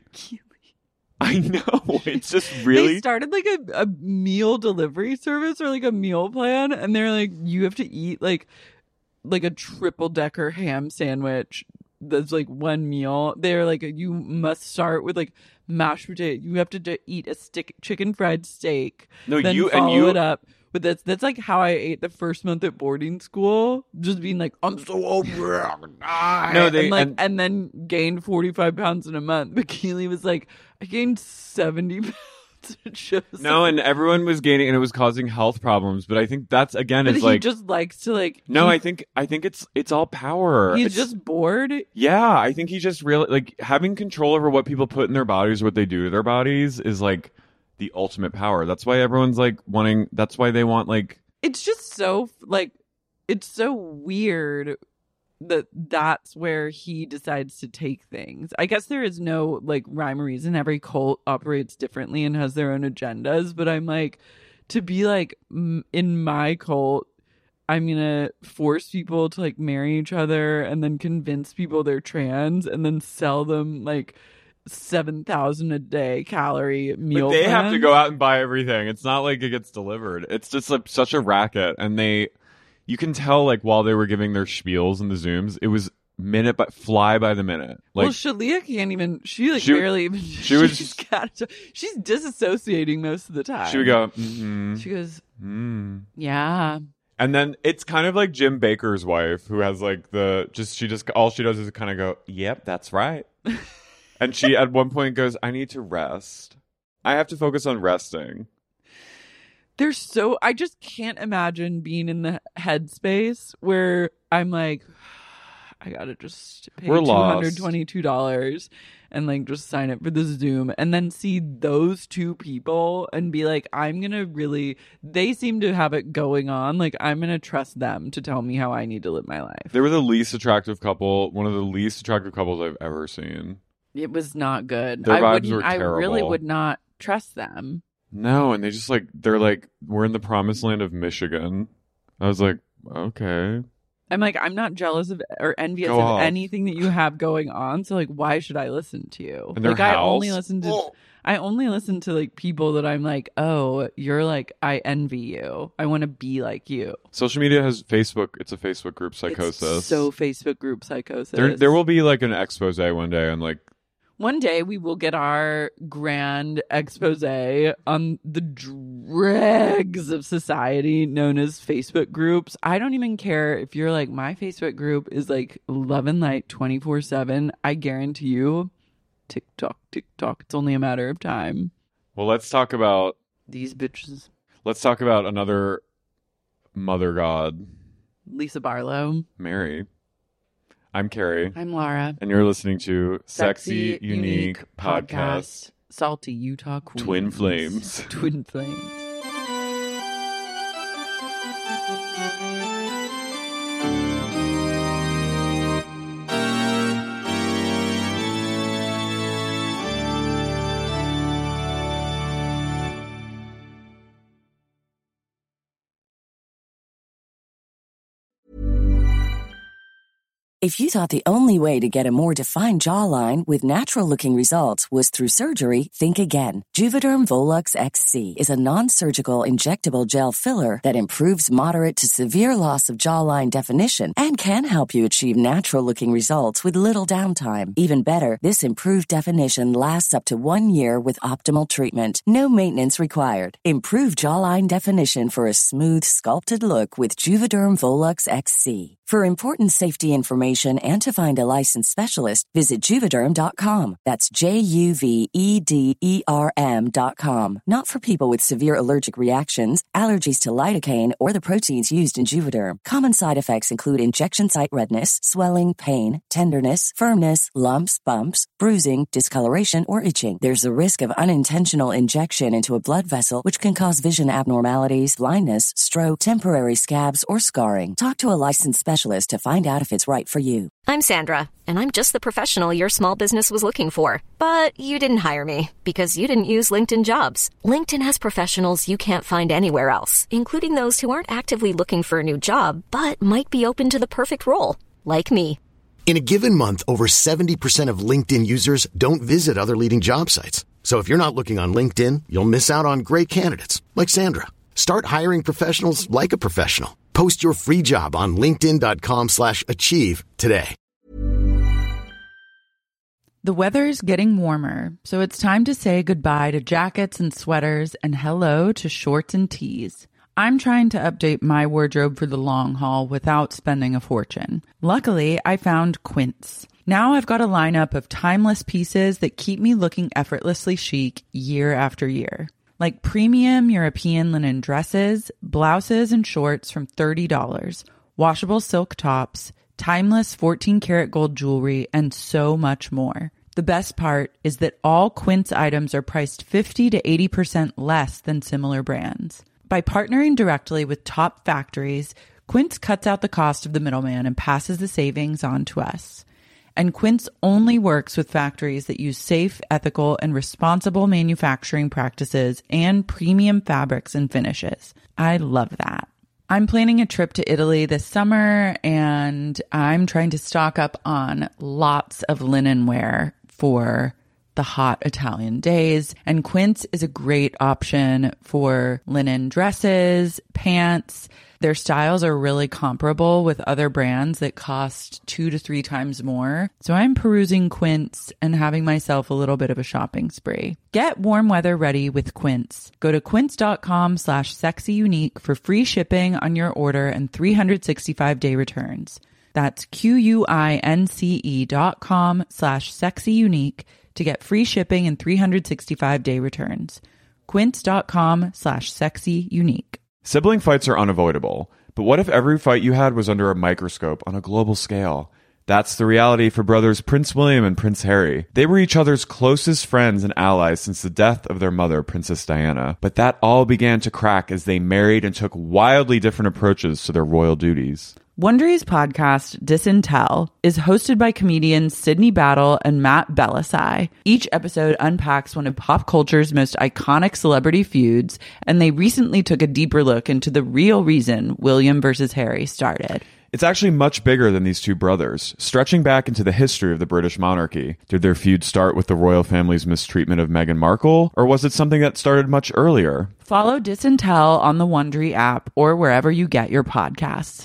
I know it's just really They started like a, a meal delivery service or like a meal plan, and they're like, you have to eat like like a triple decker ham sandwich. That's like one meal. They're like, you must start with like mashed potato. You have to d- eat a stick chicken fried steak. No, then you- and follow you- it up. But that's that's like how I ate the first month at boarding school. Just being like, I'm so over it. I'm gonna die. No, they- and like and- and then gained forty five pounds in a month. But Keely was like, I gained seventy pounds. It shows no, and everyone was gaining, and it was causing health problems. But I think that's again But is he like just likes to like. no, he- I think I think it's it's all power. he's It's- just bored. yeah, I think he just really like having control over what people put in their bodies, what they do to their bodies, is like the ultimate power. That's why everyone's like wanting. That's why they want like. It's just so like, it's so weird that that's where he decides to take things. I guess there is no like rhyme or reason. Every cult operates differently and has their own agendas. But I'm like, to be like m- in my cult, I'm gonna force people to like marry each other and then convince people they're trans and then sell them like seven thousand a day calorie meal. But they have to plans. go out and buy everything. It's not like it gets delivered. It's just like such a racket, and they, you can tell like while they were giving their spiels in the Zooms, it was minute but fly by the minute. Like, well, Shalia can't even. She like she, barely even. She was. She's, got, she's disassociating most of the time. She would go. Mm-hmm. She goes. Mm. Yeah. And then it's kind of like Jim Baker's wife, who has like the just she just all she does is kind of go, "Yep, that's right." And she at one point goes, "I need to rest. I have to focus on resting." They're so. I just can't imagine being in the headspace where I'm like, I gotta just pay We're two lost. hundred twenty-two dollars and like just sign up for the Zoom, and then see those two people and be like, I'm gonna really. They seem to have it going on. Like I'm gonna trust them to tell me how I need to live my life. They were the least attractive couple, one of the least attractive couples I've ever seen. It was not good. Their I vibes wouldn't. were I really terrible. would not trust them. No, and they just like they're like we're in the promised land of Michigan. I was like, okay. I'm like, I'm not jealous of or envious Go of off. anything that you have going on. So like, why should I listen to you? And their like, I only house? listen to, Oh. I only listen to like people that I'm like, oh, you're like, I envy you. I want to be like you. Social media has Facebook. It's a Facebook group psychosis. It's so Facebook group psychosis. there, there will be like an expose one day, and like One day we will get our grand expose on the dregs of society known as Facebook groups. I don't even care if you're like, my Facebook group is like love and light twenty-four seven. I guarantee you, TikTok, TikTok, it's only a matter of time. Well, let's talk about These bitches. let's talk about another mother god, Lisa Barlow. Mary. I'm Carrie, I'm Laura. and you're listening to Sexy, Unique, Podcast. Salty Utah Queens. Twin Flames. Twin Flames. If you thought the only way to get a more defined jawline with natural-looking results was through surgery, think again. Juvederm Volux X C is a non-surgical injectable gel filler that improves moderate to severe loss of jawline definition and can help you achieve natural-looking results with little downtime. Even better, this improved definition lasts up to one year with optimal treatment. No maintenance required. Improve jawline definition for a smooth, sculpted look with Juvederm Volux X C. For important safety information and to find a licensed specialist, visit Juvederm dot com. That's J U V E D E R M dot com. Not for people with severe allergic reactions, allergies to lidocaine, or the proteins used in Juvederm. Common side effects include injection site redness, swelling, pain, tenderness, firmness, lumps, bumps, bruising, discoloration, or itching. There's a risk of unintentional injection into a blood vessel, which can cause vision abnormalities, blindness, stroke, temporary scabs, or scarring. Talk to a licensed specialist to find out if it's right for you. I'm Sandra, and I'm just the professional your small business was looking for. But you didn't hire me because you didn't use LinkedIn Jobs. LinkedIn has professionals you can't find anywhere else, including those who aren't actively looking for a new job, but might be open to the perfect role, like me. In a given month, over seventy percent of LinkedIn users don't visit other leading job sites. So if you're not looking on LinkedIn, you'll miss out on great candidates like Sandra. Start hiring professionals like a professional. Post your free job on linkedin dot com slash achieve today. The weather's getting warmer, so it's time to say goodbye to jackets and sweaters and hello to shorts and tees. I'm trying to update my wardrobe for the long haul without spending a fortune. Luckily, I found Quince. Now I've got a lineup of timeless pieces that keep me looking effortlessly chic year after year. Like premium European linen dresses, blouses and shorts from thirty dollars, washable silk tops, timeless fourteen karat gold jewelry, and so much more. The best part is that all Quince items are priced fifty to eighty percent less than similar brands. By partnering directly with top factories, Quince cuts out the cost of the middleman and passes the savings on to us. And Quince only works with factories that use safe, ethical, and responsible manufacturing practices and premium fabrics and finishes. I love that. I'm planning a trip to Italy this summer, and I'm trying to stock up on lots of linen wear for the hot Italian days. And Quince is a great option for linen dresses, pants, Their styles are really comparable with other brands that cost two to three times more. So I'm perusing Quince and having myself a little bit of a shopping spree. Get warm weather ready with Quince. Go to quince.com slash sexyunique for free shipping on your order and three hundred sixty-five day returns. That's Q-U-I-N-C-E dot com slash sexyunique to get free shipping and three hundred sixty-five day returns. Quince.com slash sexyunique. Sibling fights are unavoidable, but what if every fight you had was under a microscope on a global scale? That's the reality for brothers Prince William and Prince Harry. They were each other's closest friends and allies since the death of their mother, Princess Diana. But that all began to crack as they married and took wildly different approaches to their royal duties. Wondery's podcast, Disintel, is hosted by comedians Sydney Battle and Matt Bellassai. Each episode unpacks one of pop culture's most iconic celebrity feuds, and they recently took a deeper look into the real reason William versus Harry started. It's actually much bigger than these two brothers, stretching back into the history of the British monarchy. Did their feud start with the royal family's mistreatment of Meghan Markle, or was it something that started much earlier? Follow Disintel on the Wondery app or wherever you get your podcasts.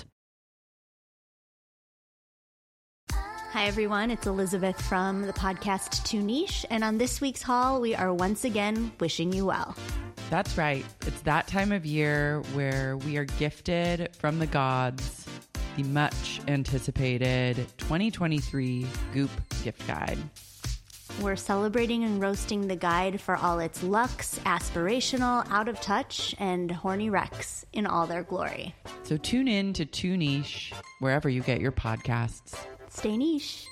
Hi, everyone. It's Elizabeth from the podcast Too Niche. And on this week's haul, we are once again wishing you well. That's right. It's that time of year where we are gifted from the gods the much anticipated twenty twenty-three Goop gift guide. We're celebrating and roasting the guide for all its luxe, aspirational, out of touch, and horny wrecks in all their glory. So tune in to Too Niche wherever you get your podcasts. Stay niche.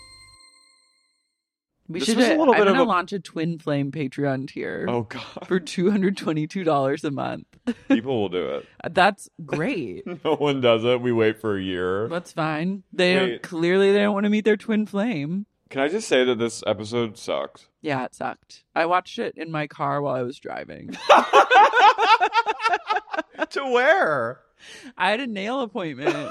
We This should. was a little I'm bit gonna of a- launch a Twin Flame Patreon tier. Oh, God. For two hundred twenty-two dollars a month. People will do it. That's great. No one does it. We wait for a year. That's fine. They don't, Wait. clearly they don't want to meet their twin flame. Can I just say that this episode sucked? Yeah, it sucked. I watched it in my car while I was driving. To where? I had a nail appointment.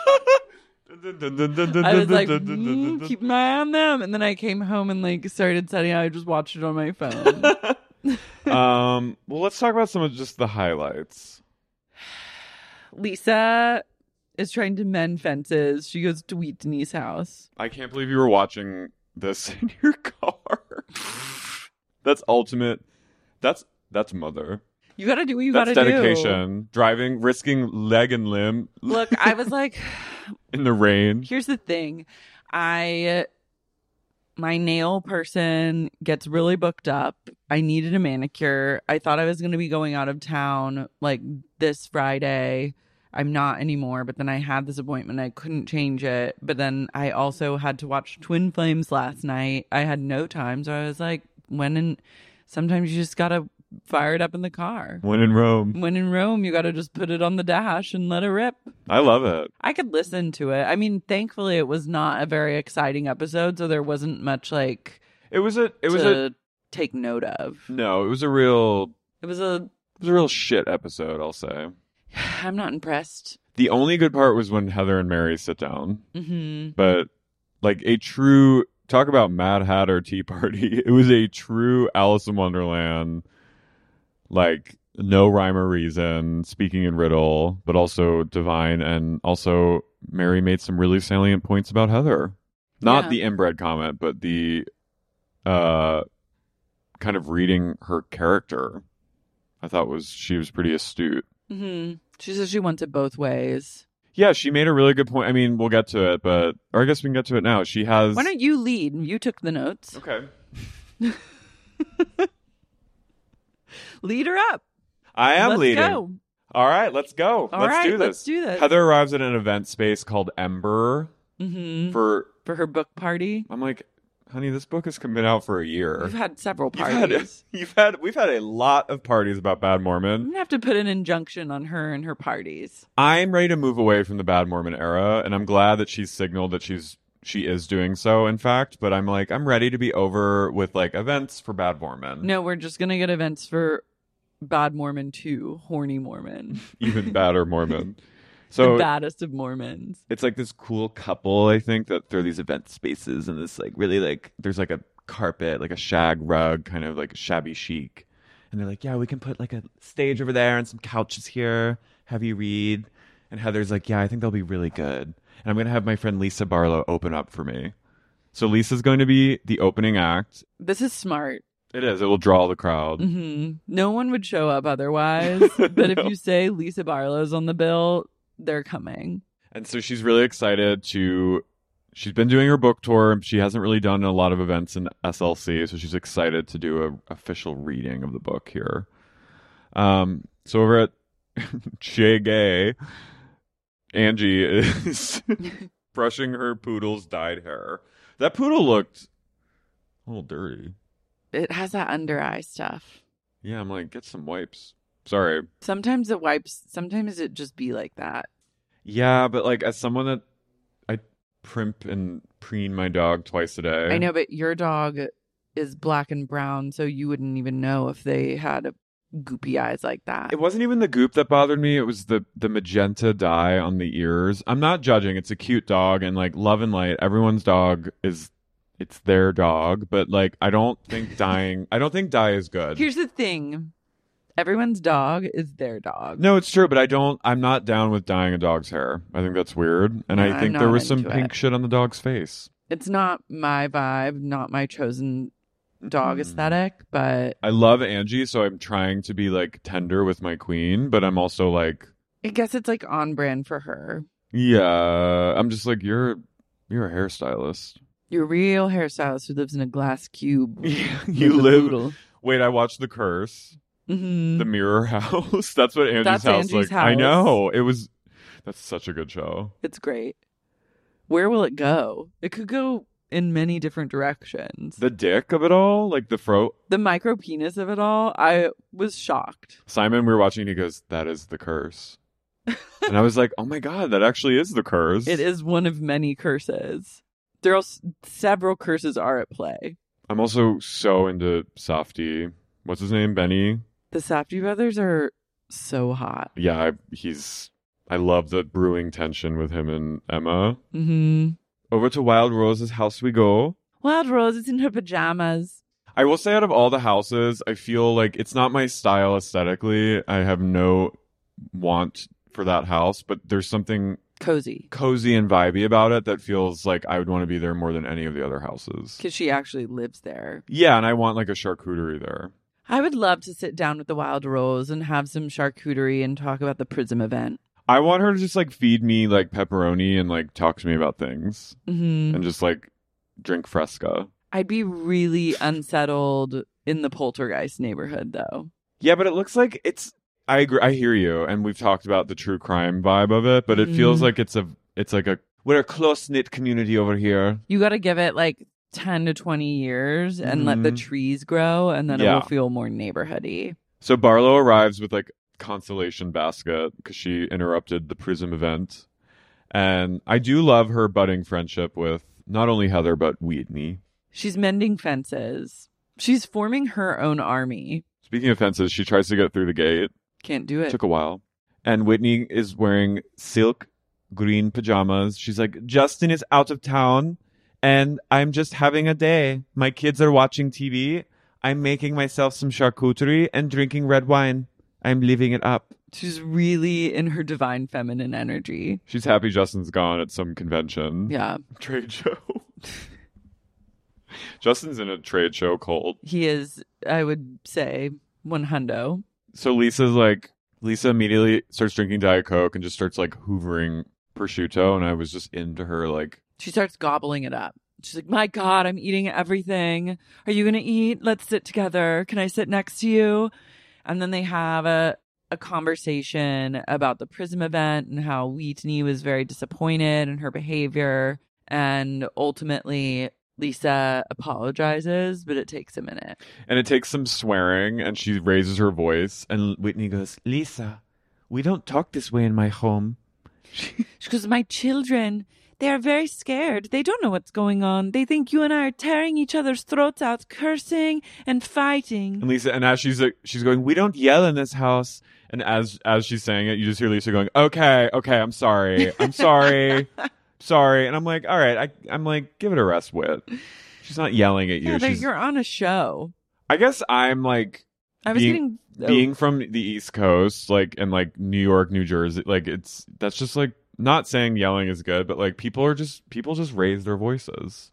I was like, mm, keep my eye on them. And then I came home and like started setting out. I just watched it on my phone. um, well, let's talk about some of just the highlights. Lisa is trying to mend fences. She goes to Wheaton's house. I can't believe you were watching this in your car. That's ultimate. That's that's mother. You got to do what you That's got to do. dedication. Driving, risking leg and limb. Look, I was like, in the rain. here's the thing. I, my nail person gets really booked up. I needed a manicure. I thought I was going to be going out of town like this Friday. I'm not anymore, but then I had this appointment. I couldn't change it. But then I also had to watch Twin Flames last night. I had no time. So I was like, when in, sometimes you just got to fire it up in the car. When in Rome. When in Rome, you got to just put it on the dash and let it rip. I love it. I could listen to it. I mean, thankfully, it was not a very exciting episode, so there wasn't much like It was a. It was to a. take note of. No, it was a real. It was a. It was a real shit episode. I'll say. I'm not impressed. The only good part was when Heather and Mary sit down. Mm-hmm. But like a true talk about Mad Hatter Tea Party. It was a true Alice in Wonderland. Like no rhyme or reason, speaking in riddle, but also divine, and also Mary made some really salient points about Heather. Not Yeah. the inbred comment, but the uh kind of reading her character. I thought was she was pretty astute. Mm-hmm. She says she wants it both ways. Yeah, she made a really good point. I mean, we'll get to it, but or I guess we can get to it now. She has. Why don't you lead? You took the notes. Okay. Lead her up. I am Let's leading. go. All right, let's go. All let's right, do this. let's do this. Heather arrives at an event space called Ember Mm-hmm. for. For her book party. I'm like, honey, this book has been out for a year. We've had several You've parties. had, you've had, we've had a lot of parties about Bad Mormon. I'm gonna have to put an injunction on her and her parties. I'm ready to move away from the Bad Mormon era, and I'm glad that she's signaled that she's she is doing so. In fact, but I'm like, I'm ready to be over with like events for Bad Mormon. No, we're just gonna get events for Bad Mormon two, Horny Mormon. Even badder Mormon. The So baddest of Mormons. it's like this cool couple, I think, that throw these event spaces and this like really like there's like a carpet, like a shag rug, kind of like shabby chic. And they're like, yeah, we can put like a stage over there and some couches here, have you read. And Heather's like, yeah, I think they'll be really good. And I'm going to have my friend Lisa Barlow open up for me. So Lisa's going to be the opening act. This is smart. It is. It will draw the crowd. Mm-hmm. No one would show up otherwise. But if you say Lisa Barlow's on the bill, they're coming. And so she's really excited to... She's been doing her book tour. She hasn't really done a lot of events in S L C, so she's excited to do an official reading of the book here. Um, so over at Che Gay, Angie is brushing her poodle's dyed hair. That poodle looked a little dirty. It has that under eye stuff. Yeah, I'm like, get some wipes. Sorry. Sometimes it wipes. Sometimes it just be like that. Yeah, but like as someone that I primp and preen my dog twice a day. I know, but your dog is black and brown, so you wouldn't even know if they had a goopy eyes like that. It wasn't even the goop that bothered me. It was the the magenta dye on the ears. I'm not judging. It's a cute dog, and like love and light. Everyone's dog is it's their dog, but like I don't think dyeing. I don't think dye is good. Here's the thing. Everyone's dog is their dog. No, it's true, but I don't. I'm not down with dyeing a dog's hair. I think that's weird, and Yeah, I think I'm there not was some into pink it. shit on the dog's face. It's not my vibe, not my chosen dog Mm. aesthetic, but I love Angie, so I'm trying to be like tender with my queen, but I'm also like, I guess it's like on brand for her. yeah, I'm just like you're you're a hairstylist. You're a real hairstylist who lives in a glass cube. You with a live. poodle. Wait, I watched The Curse. Mhm. The Mirror House. That's what Angie's That's house Angie's like. I house. know. It was that's such a good show. It's great. Where will it go? It could go in many different directions. The dick of it all, like the fro The micro penis of it all, I was shocked. Simon, we were watching and he goes, that is the curse. And I was like, oh my god, that actually is the curse. It is one of many curses. There are s- several curses are at play. I'm also so into Softy. What's his name? Benny? The Safdie brothers are so hot. Yeah, I, he's I love the brewing tension with him and Emma. Mm-hmm. Over to Wild Rose's house we go. Wild Rose is in her pajamas. I will say out of all the houses, I feel like it's not my style aesthetically. I have no want for that house, but there's something Cozy. cozy and vibey about it that feels like I would want to be there more than any of the other houses. Because she actually lives there. Yeah, and I want like a charcuterie there. I would love to sit down with the Wild Rose and have some charcuterie and talk about the Prism event. I want her to just like feed me like pepperoni and like talk to me about things Mm-hmm. and just like drink Fresca. I'd be really unsettled in the Poltergeist neighborhood, though. Yeah, but it looks like it's. I agree. I hear you, and we've talked about the true crime vibe of it, but it feels Mhm. like it's a. It's like a. We're a close knit community over here. You got to give it like ten to twenty years and let the Mhm. trees grow, and then it Yeah. will feel more neighborhoody. So Barlow arrives with like consolation basket because she interrupted the Prism event, and I do love her budding friendship with not only Heather but Whitney. She's mending fences. She's forming her own army. Speaking of fences, she tries to get through the gate. Can't do it. Took a while. And Whitney is wearing silk green pajamas. She's like, Justin is out of town and I'm just having a day. My kids are watching T V. I'm making myself some charcuterie and drinking red wine. I'm living it up. She's really in her divine feminine energy. She's happy Justin's gone at some convention. Yeah. Trade show. Justin's in a trade show cult. He is, I would say, one hundo. So Lisa's like, Lisa immediately starts drinking Diet Coke and just starts like hoovering prosciutto. And I was just into her like, She starts gobbling it up. She's like, my God, I'm eating everything. Are you going to eat? Let's sit together. Can I sit next to you? And then they have a, a conversation about the Prism event and how Whitney was very disappointed in her behavior. And ultimately, Lisa apologizes, but it takes a minute. and it takes some swearing and she raises her voice. And Whitney goes, Lisa, we don't talk this way in my home. She goes, my children, they are very scared. They don't know what's going on. They think you and I are tearing each other's throats out, cursing and fighting. And Lisa, and as she's like, she's going, we don't yell in this house. And as as she's saying it, you just hear Lisa going, okay, okay, I'm sorry. I'm sorry. Sorry. And I'm like, all right. I, I'm like, give it a rest, Whit. She's not yelling at you. Yeah, but She's, you're on a show. I guess I'm like, I was being- getting being from the East Coast, like, and like New York, New Jersey, like it's that's just like not saying yelling is good, but like people are just people just raise their voices.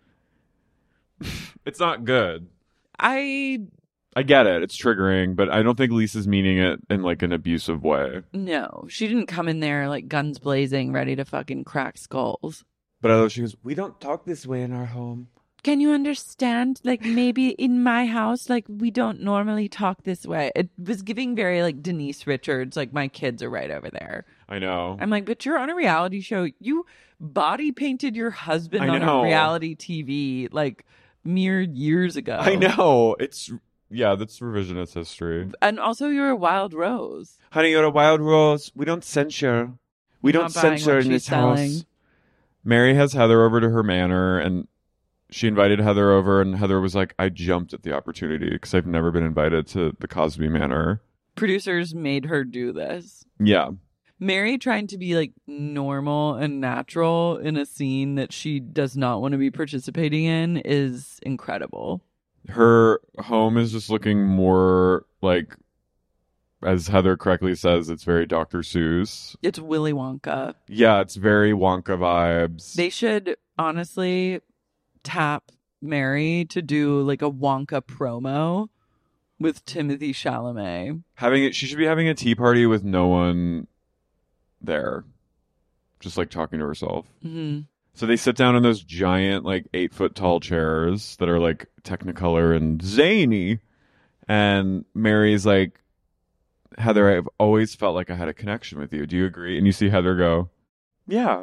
It's not good. I I get it. It's triggering, but I don't think Lisa's meaning it in like an abusive way. No, she didn't come in there like guns blazing, ready to fucking crack skulls. But I love she goes, we don't talk this way in our home. Can you understand? Like maybe in my house, like we don't normally talk this way. It was giving very like Denise Richards, like my kids are right over there. I know. I'm like, but you're on a reality show. You body painted your husband I on know. a reality T V like mere years ago. I know. It's yeah, that's revisionist history. And also you're a wild rose. Honey, you're a wild rose. We don't censure. We don't Not buying censure what in she's this house. selling. Mary has Heather over to her manor, and she invited Heather over, and Heather was like, I jumped at the opportunity because I've never been invited to the Cosby Manor. Producers made her do this. Yeah. Mary trying to be like normal and natural in a scene that she does not want to be participating in is incredible. Her home is just looking more like, as Heather correctly says, it's very Doctor Seuss. It's Willy Wonka. Yeah, it's very Wonka vibes. They should honestly tap Mary to do like a Wonka promo with Timothy Chalamet. Having it, she should be having a tea party with no one there, just like talking to herself. Mm-hmm. So they sit down in those giant, like eight foot tall chairs that are like Technicolor and zany. And Mary's like, Heather, I've always felt like I had a connection with you. Do you agree? And you see Heather go, yeah.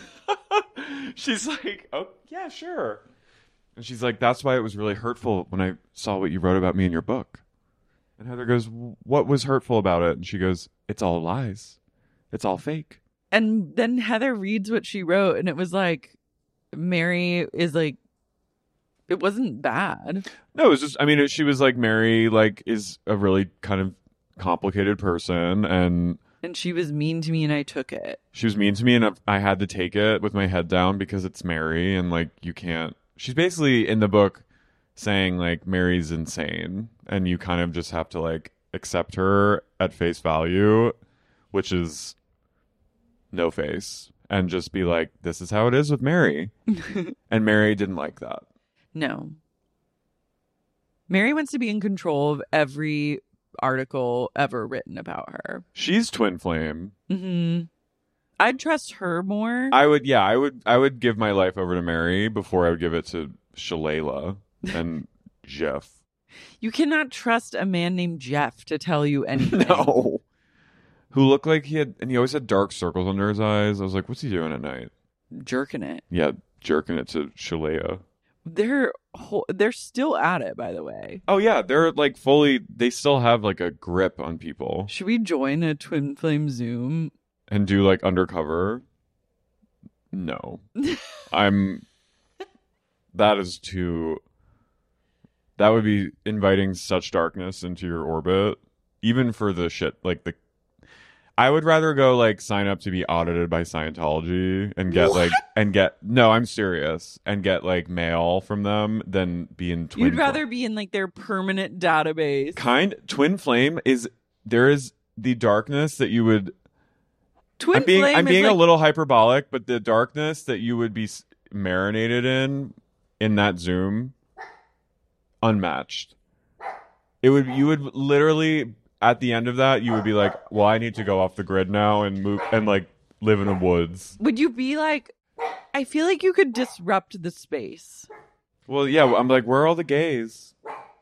She's like, oh, yeah, sure. And she's like, that's why it was really hurtful when I saw what you wrote about me in your book. And Heather goes, what was hurtful about it? And she goes, it's all lies. It's all fake. And then Heather reads what she wrote, and it was like, Mary is like, it wasn't bad. No, it was just, I mean, it, she was like, Mary, like, is a really kind of complicated person, and and she was mean to me, and I took it. She was mean to me, and I, I had to take it with my head down because it's Mary, and like, you can't. She's basically in the book saying like Mary's insane, and you kind of just have to like accept her at face value, which is no face, and just be like, this is how it is with Mary. And Mary didn't like that. No. Mary wants to be in control of every article ever written about her. She's twin flame. Mm-hmm. I'd trust her more. I would, yeah, I would, I would give my life over to Mary before I would give it to Shalala and Jeff. You cannot trust a man named Jeff to tell you anything. No. Who looked like he had, and he always had dark circles under his eyes. I was like, what's he doing at night? Jerking it. Yeah, jerking it to Shalala. They're whole, they're still at it, by the way. Oh yeah, they're like fully. They still have like a grip on people. Should we join a twin flame Zoom and do like undercover? No, I'm. That is too. That would be inviting such darkness into your orbit, even for the shit like the. I would rather go like sign up to be audited by Scientology and get what? like and get no, I'm serious, and get like mail from them than be in twin. You'd rather be in like their permanent database. Kind twin flame is there is the darkness that you would. Twin I'm being flame I'm being is a like... little hyperbolic, but the darkness that you would be marinated in in that Zoom, unmatched. It would you would literally. At the end of that, you would be like, well, I need to go off the grid now and move and like live in the woods. Would you be like, I feel like you could disrupt the space. Well, yeah, I'm like, where are all the gays?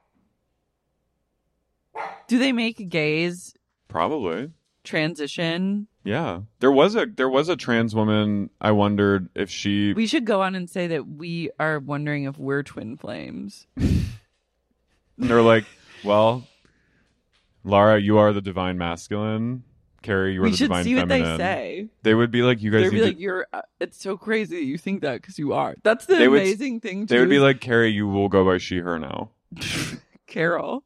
Do they make gays Probably transition? Yeah. There was a there was a trans woman. I wondered if she We should go on and say that we are wondering if we're twin flames. And they're like, well, Lara, you are the divine masculine. Carrie, you are we the should divine see feminine. what they say. They would be like, you guys They'd be need like, to... you're. Uh, it's so crazy that you think that because you are. That's the They would- amazing thing. They too, would be is- like, Carrie, you will go by she, her now. Carol,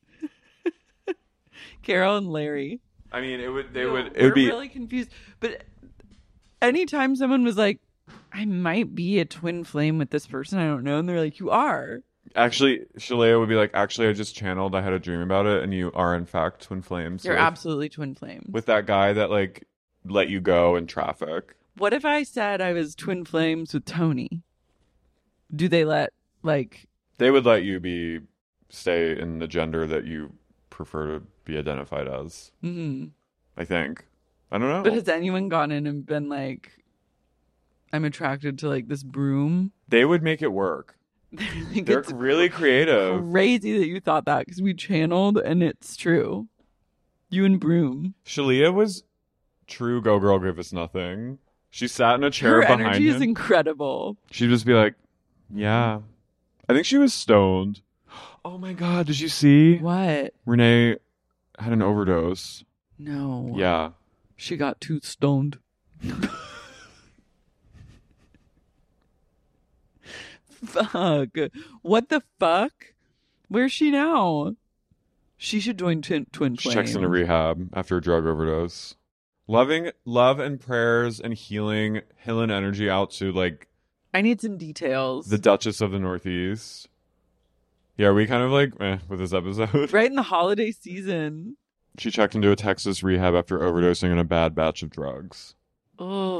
Carol and Larry. I mean, it would. They No, would. It we're would be really confused. But anytime someone was like, I might be a twin flame with this person I don't know, and they're like, you are. Actually, Shalea would be like, actually, I just channeled. I had a dream about it, and you are in fact twin flames. You're with, absolutely twin flames. with that guy that like let you go in traffic. What if I said I was twin flames with Tony? Do they let like? They would let you be stay in the gender that you prefer to be identified as. Mm-hmm. I think. I don't know. But has anyone gone in and been like, I'm attracted to like this broom? They would make it work. like, They're it's really creative. Crazy that you thought that because we channeled and it's true. You and Broom. Shalea was true go girl, give us nothing. She sat in a chair Her behind energy him. is incredible. She'd just be like, yeah. I think she was stoned. Oh my God, did you see? What? Renee had an overdose. No. Yeah. She got too stoned. Fuck. What the fuck? Where's she now? She should join twin, twin She flame. checks into rehab after a drug overdose. Loving love and prayers and healing, healing energy out to like I need some details. the Duchess of the Northeast. Yeah, are we kind of like eh, with this episode? Right in the holiday season. She checked into a Texas rehab after overdosing on a bad batch of drugs. Oh.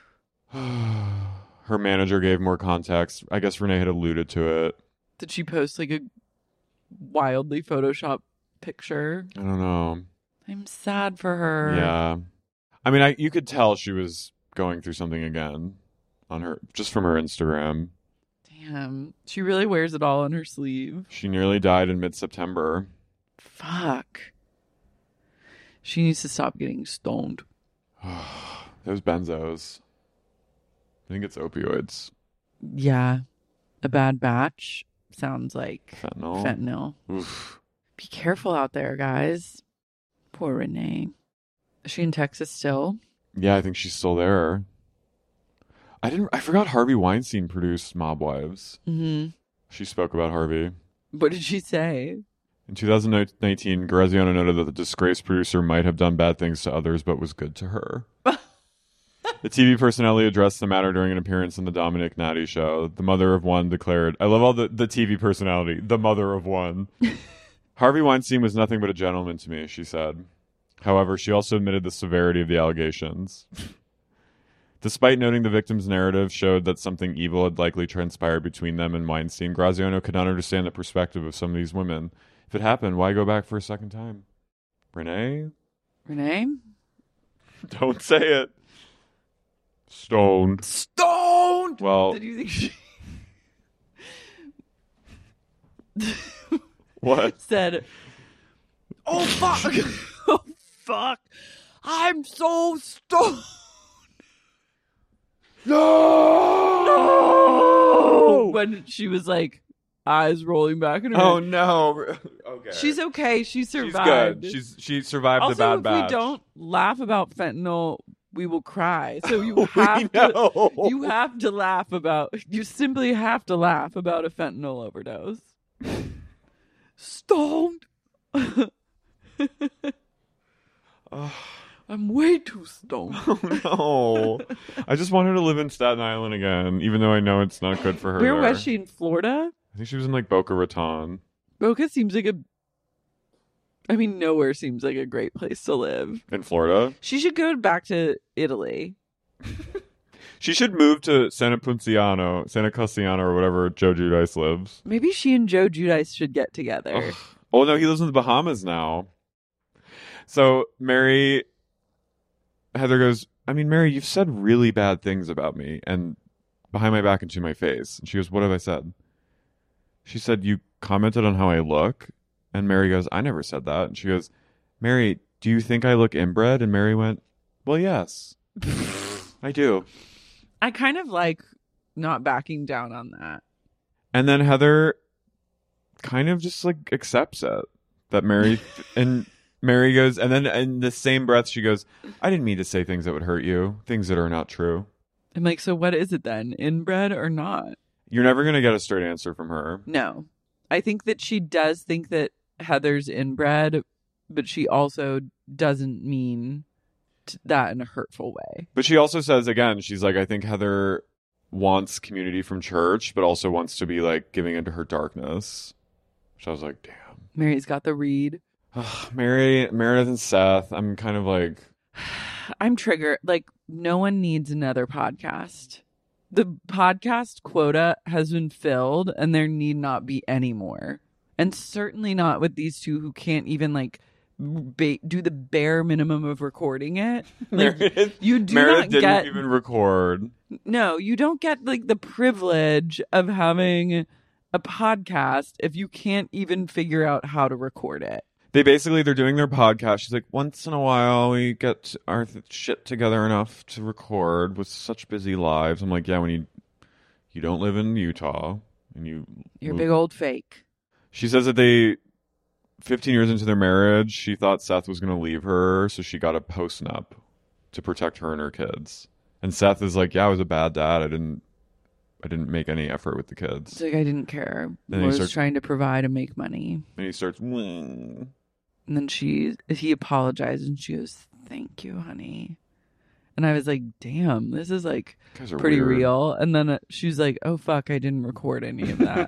Her manager gave more context. I guess Renee had alluded to it. Did she post like a wildly Photoshop picture? I don't know. I'm sad for her. Yeah. I mean, I you could tell she was going through something again on her, just from her Instagram. Damn. She really wears it all on her sleeve. She nearly died in mid-September. Fuck. She needs to stop getting stoned. Those benzos. I think it's opioids. Yeah. A bad batch sounds like Fentanyl. fentanyl. Oof. Be careful out there, guys. Poor Renee. Is she in Texas still? Yeah, I think she's still there. I didn't. I forgot Harvey Weinstein produced Mob Wives. Mm-hmm. She spoke about Harvey. What did she say? In two thousand nineteen, Graziano noted that the disgraced producer might have done bad things to others, but was good to her. The T V personality addressed the matter during an appearance in the Dominic Natty show. The mother of one declared, I love all the, the T V personality, the mother of one. Harvey Weinstein was nothing but a gentleman to me, she said. However, she also admitted the severity of the allegations. Despite noting the victim's narrative showed that something evil had likely transpired between them and Weinstein, Graziano could not understand the perspective of some of these women. If it happened, why go back for a second time? Renee? Renee? Don't say it. Stoned. Stoned! Well, Did you think she... what? Said, oh, fuck. Oh, fuck. I'm so stoned. No! No! When she was like, eyes rolling back in her Oh head. no. Okay. She's okay. She survived. She's good. She's she survived also, the bad if batch. we don't laugh about fentanyl, we will cry. So you have We to know. you have to laugh about you simply have to laugh about a fentanyl overdose. Stoned. I'm way too stoned. Oh no. I just want her to live in Staten Island again, even though I know it's not good for her. Where there. was she? In Florida? I think she was in like Boca Raton. Boca seems like a I mean, nowhere seems like a great place to live. In Florida? She should go back to Italy. She should move to Santa Punciano, Santa Cassiano, or whatever Joe Giudice lives. Maybe she and Joe Giudice should get together. Ugh. Oh no, he lives in the Bahamas now. So Mary, Heather goes, I mean, Mary, you've said really bad things about me and behind my back and to my face. And she goes, what have I said? She said, you commented on how I look. And Mary goes, I never said that. And she goes, Mary, do you think I look inbred? And Mary went, well, yes, I do. I kind of like not backing down on that. And then Heather kind of just like accepts it that Mary and Mary goes, and then in the same breath, she goes, I didn't mean to say things that would hurt you, things that are not true. I'm like, so what is it then? Inbred or not? You're never going to get a straight answer from her. No. I think that she does think that Heather's inbred, but she also doesn't mean t- that in a hurtful way. But she also says, again, she's like, I think Heather wants community from church, but also wants to be like giving into her darkness. Which I was like, damn. Mary's got the read. Mary, Meredith and Seth, I'm kind of like... I'm triggered. Like, no one needs another podcast. The podcast quota has been filled and there need not be any more. And certainly not with these two who can't even, like, ba- do the bare minimum of recording it. Like, Meredith, you do Meredith not didn't get... even record. No, you don't get, like, the privilege of having a podcast if you can't even figure out how to record it. They basically, they're doing their podcast. She's like, once in a while, we get our th- shit together enough to record with such busy lives. I'm like, yeah, when you you don't live in Utah and you... You're a move. big old fake. She says that they, fifteen years into their marriage, she thought Seth was going to leave her, so she got a post-nup to protect her and her kids. And Seth is like, yeah, I was a bad dad. I didn't I didn't make any effort with the kids. It's like, I didn't care. Then I he was starts- trying to provide and make money. And he starts... Wing. And then she, he apologized and she goes, thank you, honey. And I was like, damn, this is like Guys are pretty weird. real. And then uh, she was like, oh, fuck, I didn't record any of that.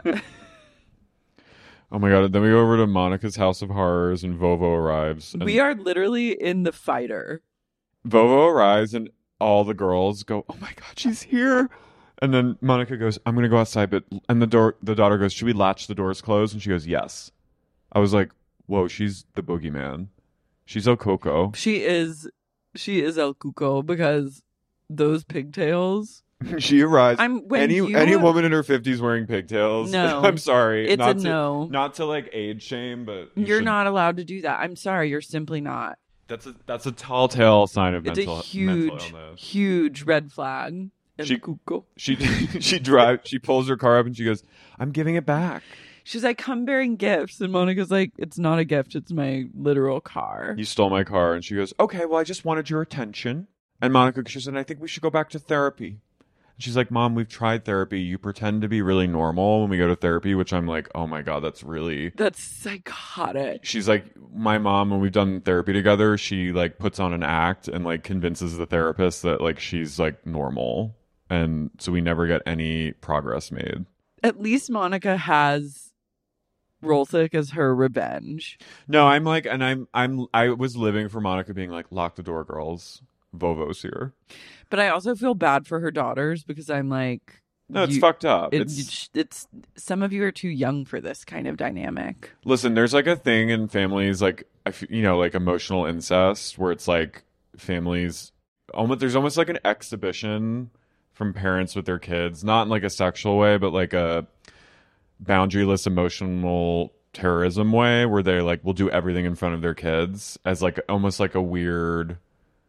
Oh my god, then we go over to Monica's House of Horrors and Vovo arrives. And We are literally in the fighter. Vovo arrives and all the girls go, oh my god, she's here. And then Monica goes, I'm going to go outside. But and the door, the daughter goes, should we latch the doors closed? And she goes, yes. I was like, whoa, she's the boogeyman. She's El Coco. She is, she is El Cuco because those pigtails. She arrives. I'm when any you, any woman in her fifties wearing pigtails. No. I'm sorry. It's not a to, no. Not to like age shame, but you You're should- not allowed to do that. I'm sorry. You're simply not. That's a that's a tall tale sign of It's mental a huge, mental illness. huge red flag. El She- Cuco. She she drives. She pulls her car up and she goes, "I'm giving it back." She's like, come bearing gifts. And Monica's like, it's not a gift. It's my literal car. You stole my car, and she goes, "Okay, well, I just wanted your attention." And Monica, she said, "I think we should go back to therapy." And she's like, "Mom, we've tried therapy. You pretend to be really normal when we go to therapy," which I'm like, "Oh my god, that's really." That's psychotic. She's like, my mom, when we've done therapy together, she like puts on an act and like convinces the therapist that like she's like normal, and so we never get any progress made. At least Monica has Rolsick as her revenge. No, I'm like, and I'm, I'm, I was living for Monica being like, lock the door, girls. Vovo's here. But I also feel bad for her daughters because I'm like, No, it's you- fucked up. it- it's, it's some of you are too young for this kind of dynamic. listen, there's like a thing in families, like, I f- you know, like emotional incest, where it's like families, almost, there's almost like an exhibition from parents with their kids, not in like a sexual way, but like a boundaryless emotional terrorism way, where they like will do everything in front of their kids as like almost like a weird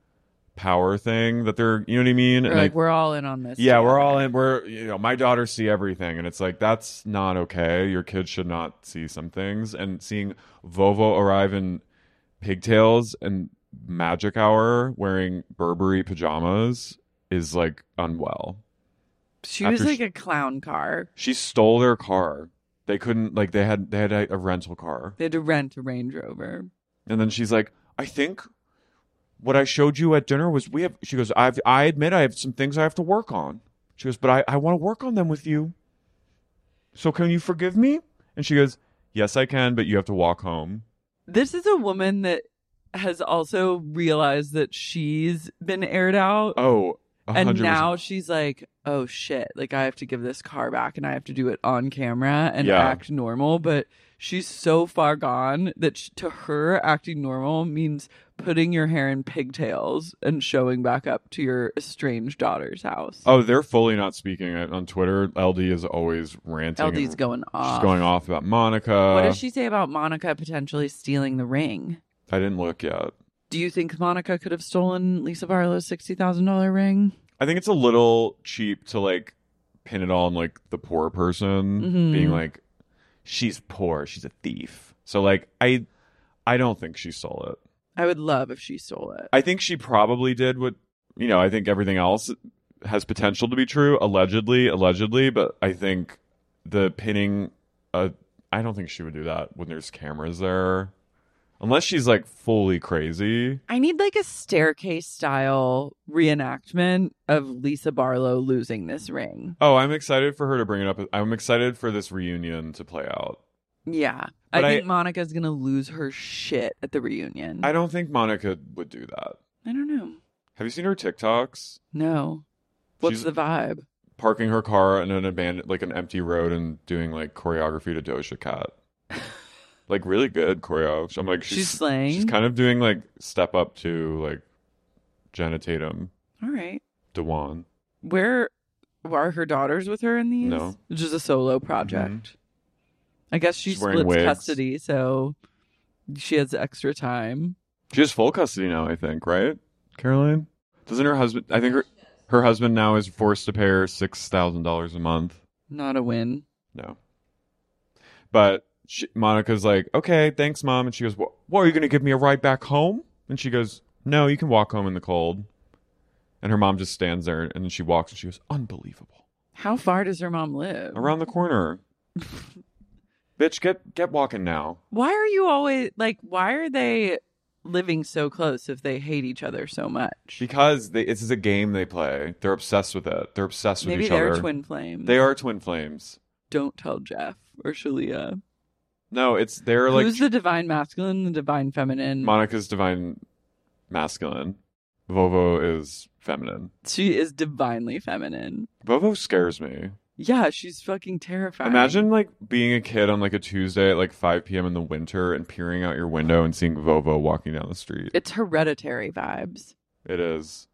power thing that they're, you know what I mean? We're And like, I- we're all in on this. yeah, we're together. all in. We're, you know, my daughters see everything, and it's like, that's not okay. Your kids should not see some things. And seeing Vovo arrive in pigtails and magic hour wearing Burberry pajamas is like unwell. She was after like she- a clown car. She stole their car. They couldn't, like, they had they had a, a rental car, They had to rent a Range Rover. and then she's like, I think what I showed you at dinner was we have. She goes, I've I admit I have some things I have to work on. She goes, but I I want to work on them with you. So can you forgive me? And she goes, yes, I can, but you have to walk home. This is a woman that has also realized that she's been aired out. Oh, one hundred and percent. now she's like, oh shit, like I have to give this car back and I have to do it on camera and Yeah. act normal. But she's so far gone that sh- to her, acting normal means putting your hair in pigtails and showing back up to your estranged daughter's house. Oh, they're fully not speaking on Twitter. L D is always ranting. L D's and- going off. She's going off about Monica. What does she say about Monica potentially stealing the ring? I didn't look yet. Do you think Monica could have stolen Lisa Barlow's sixty thousand dollars ring? I think it's a little cheap to like pin it on like the poor person Mhm. being like, she's poor, she's a thief. So like I I don't think she stole it. I would love if she stole it. I think she probably did what, you know, I think everything else has potential to be true, allegedly, allegedly, but I think the pinning uh I don't think she would do that when there's cameras there. Unless she's like fully crazy. I need like a staircase style reenactment of Lisa Barlow losing this ring. Oh, I'm excited for her to bring it up. I'm excited for this reunion to play out. Yeah. But I think I- Monica's going to lose her shit at the reunion. I don't think Monica would do that. I don't know. Have you seen her TikToks? No. What's She's- the vibe? Parking her car in an abandoned, like an empty road and doing like choreography to Doja Cat. Like really good choreo. I'm like, she's, She's slaying? She's kind of doing like step up to like Jenna Tatum, All right. Dewan. Where are her daughters with her in these? No. It's just a solo project. Mhm. I guess she She's wearing splits wigs. custody, so she has extra time. She has full custody now, I think, right, Caroline? Doesn't her husband? I think her her husband now is forced to pay her six thousand dollars a month. Not a win. No. But she, Monica's like, okay, thanks, Mom. And she goes, what, what, are you going to give me a ride back home? And she goes, no, you can walk home in the cold. And her mom just stands there, and then she walks, and she goes, unbelievable. How far does her mom live? Around the corner. Bitch, get get walking now. Why are you always, like, why are they living so close if they hate each other so much? Because they, this is a game they play. They're obsessed with it. They're obsessed with Maybe each they're other. twin flames. They are twin flames. Don't tell Jeff or Shalia. No, it's they're like Who's the divine masculine, the divine feminine? Monica's divine masculine. Vovo is feminine. She is divinely feminine. Vovo scares me. Yeah, she's fucking terrifying. Imagine like being a kid on like a Tuesday at like five p.m. in the winter and peering out your window and seeing Vovo walking down the street. It's Hereditary vibes. It is.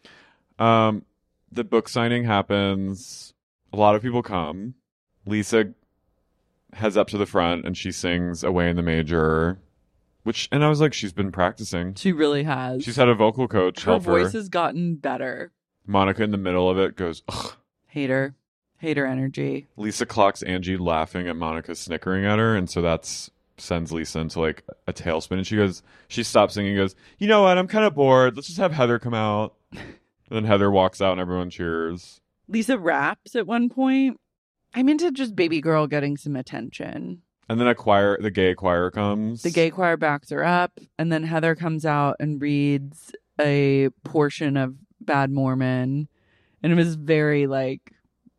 Um, the book signing happens. A lot of people come. Lisa heads up to the front and she sings Away in the Major, which, and I was like, she's been practicing. She really has. She's had a vocal coach Her help voice her. has gotten better. Monica in the middle of it goes, ugh. Hater. Hater energy. Lisa clocks Angie laughing at Monica snickering at her, and so that's sends Lisa into like a tailspin. And she goes, she stops singing and goes, you know what, I'm kind of bored. Let's just have Heather come out. And then Heather walks out and everyone cheers. Lisa raps at one point. I'm into just baby girl getting some attention. And then a choir, the gay choir comes. The gay choir backs her up, and then Heather comes out and reads a portion of Bad Mormon. And it was very like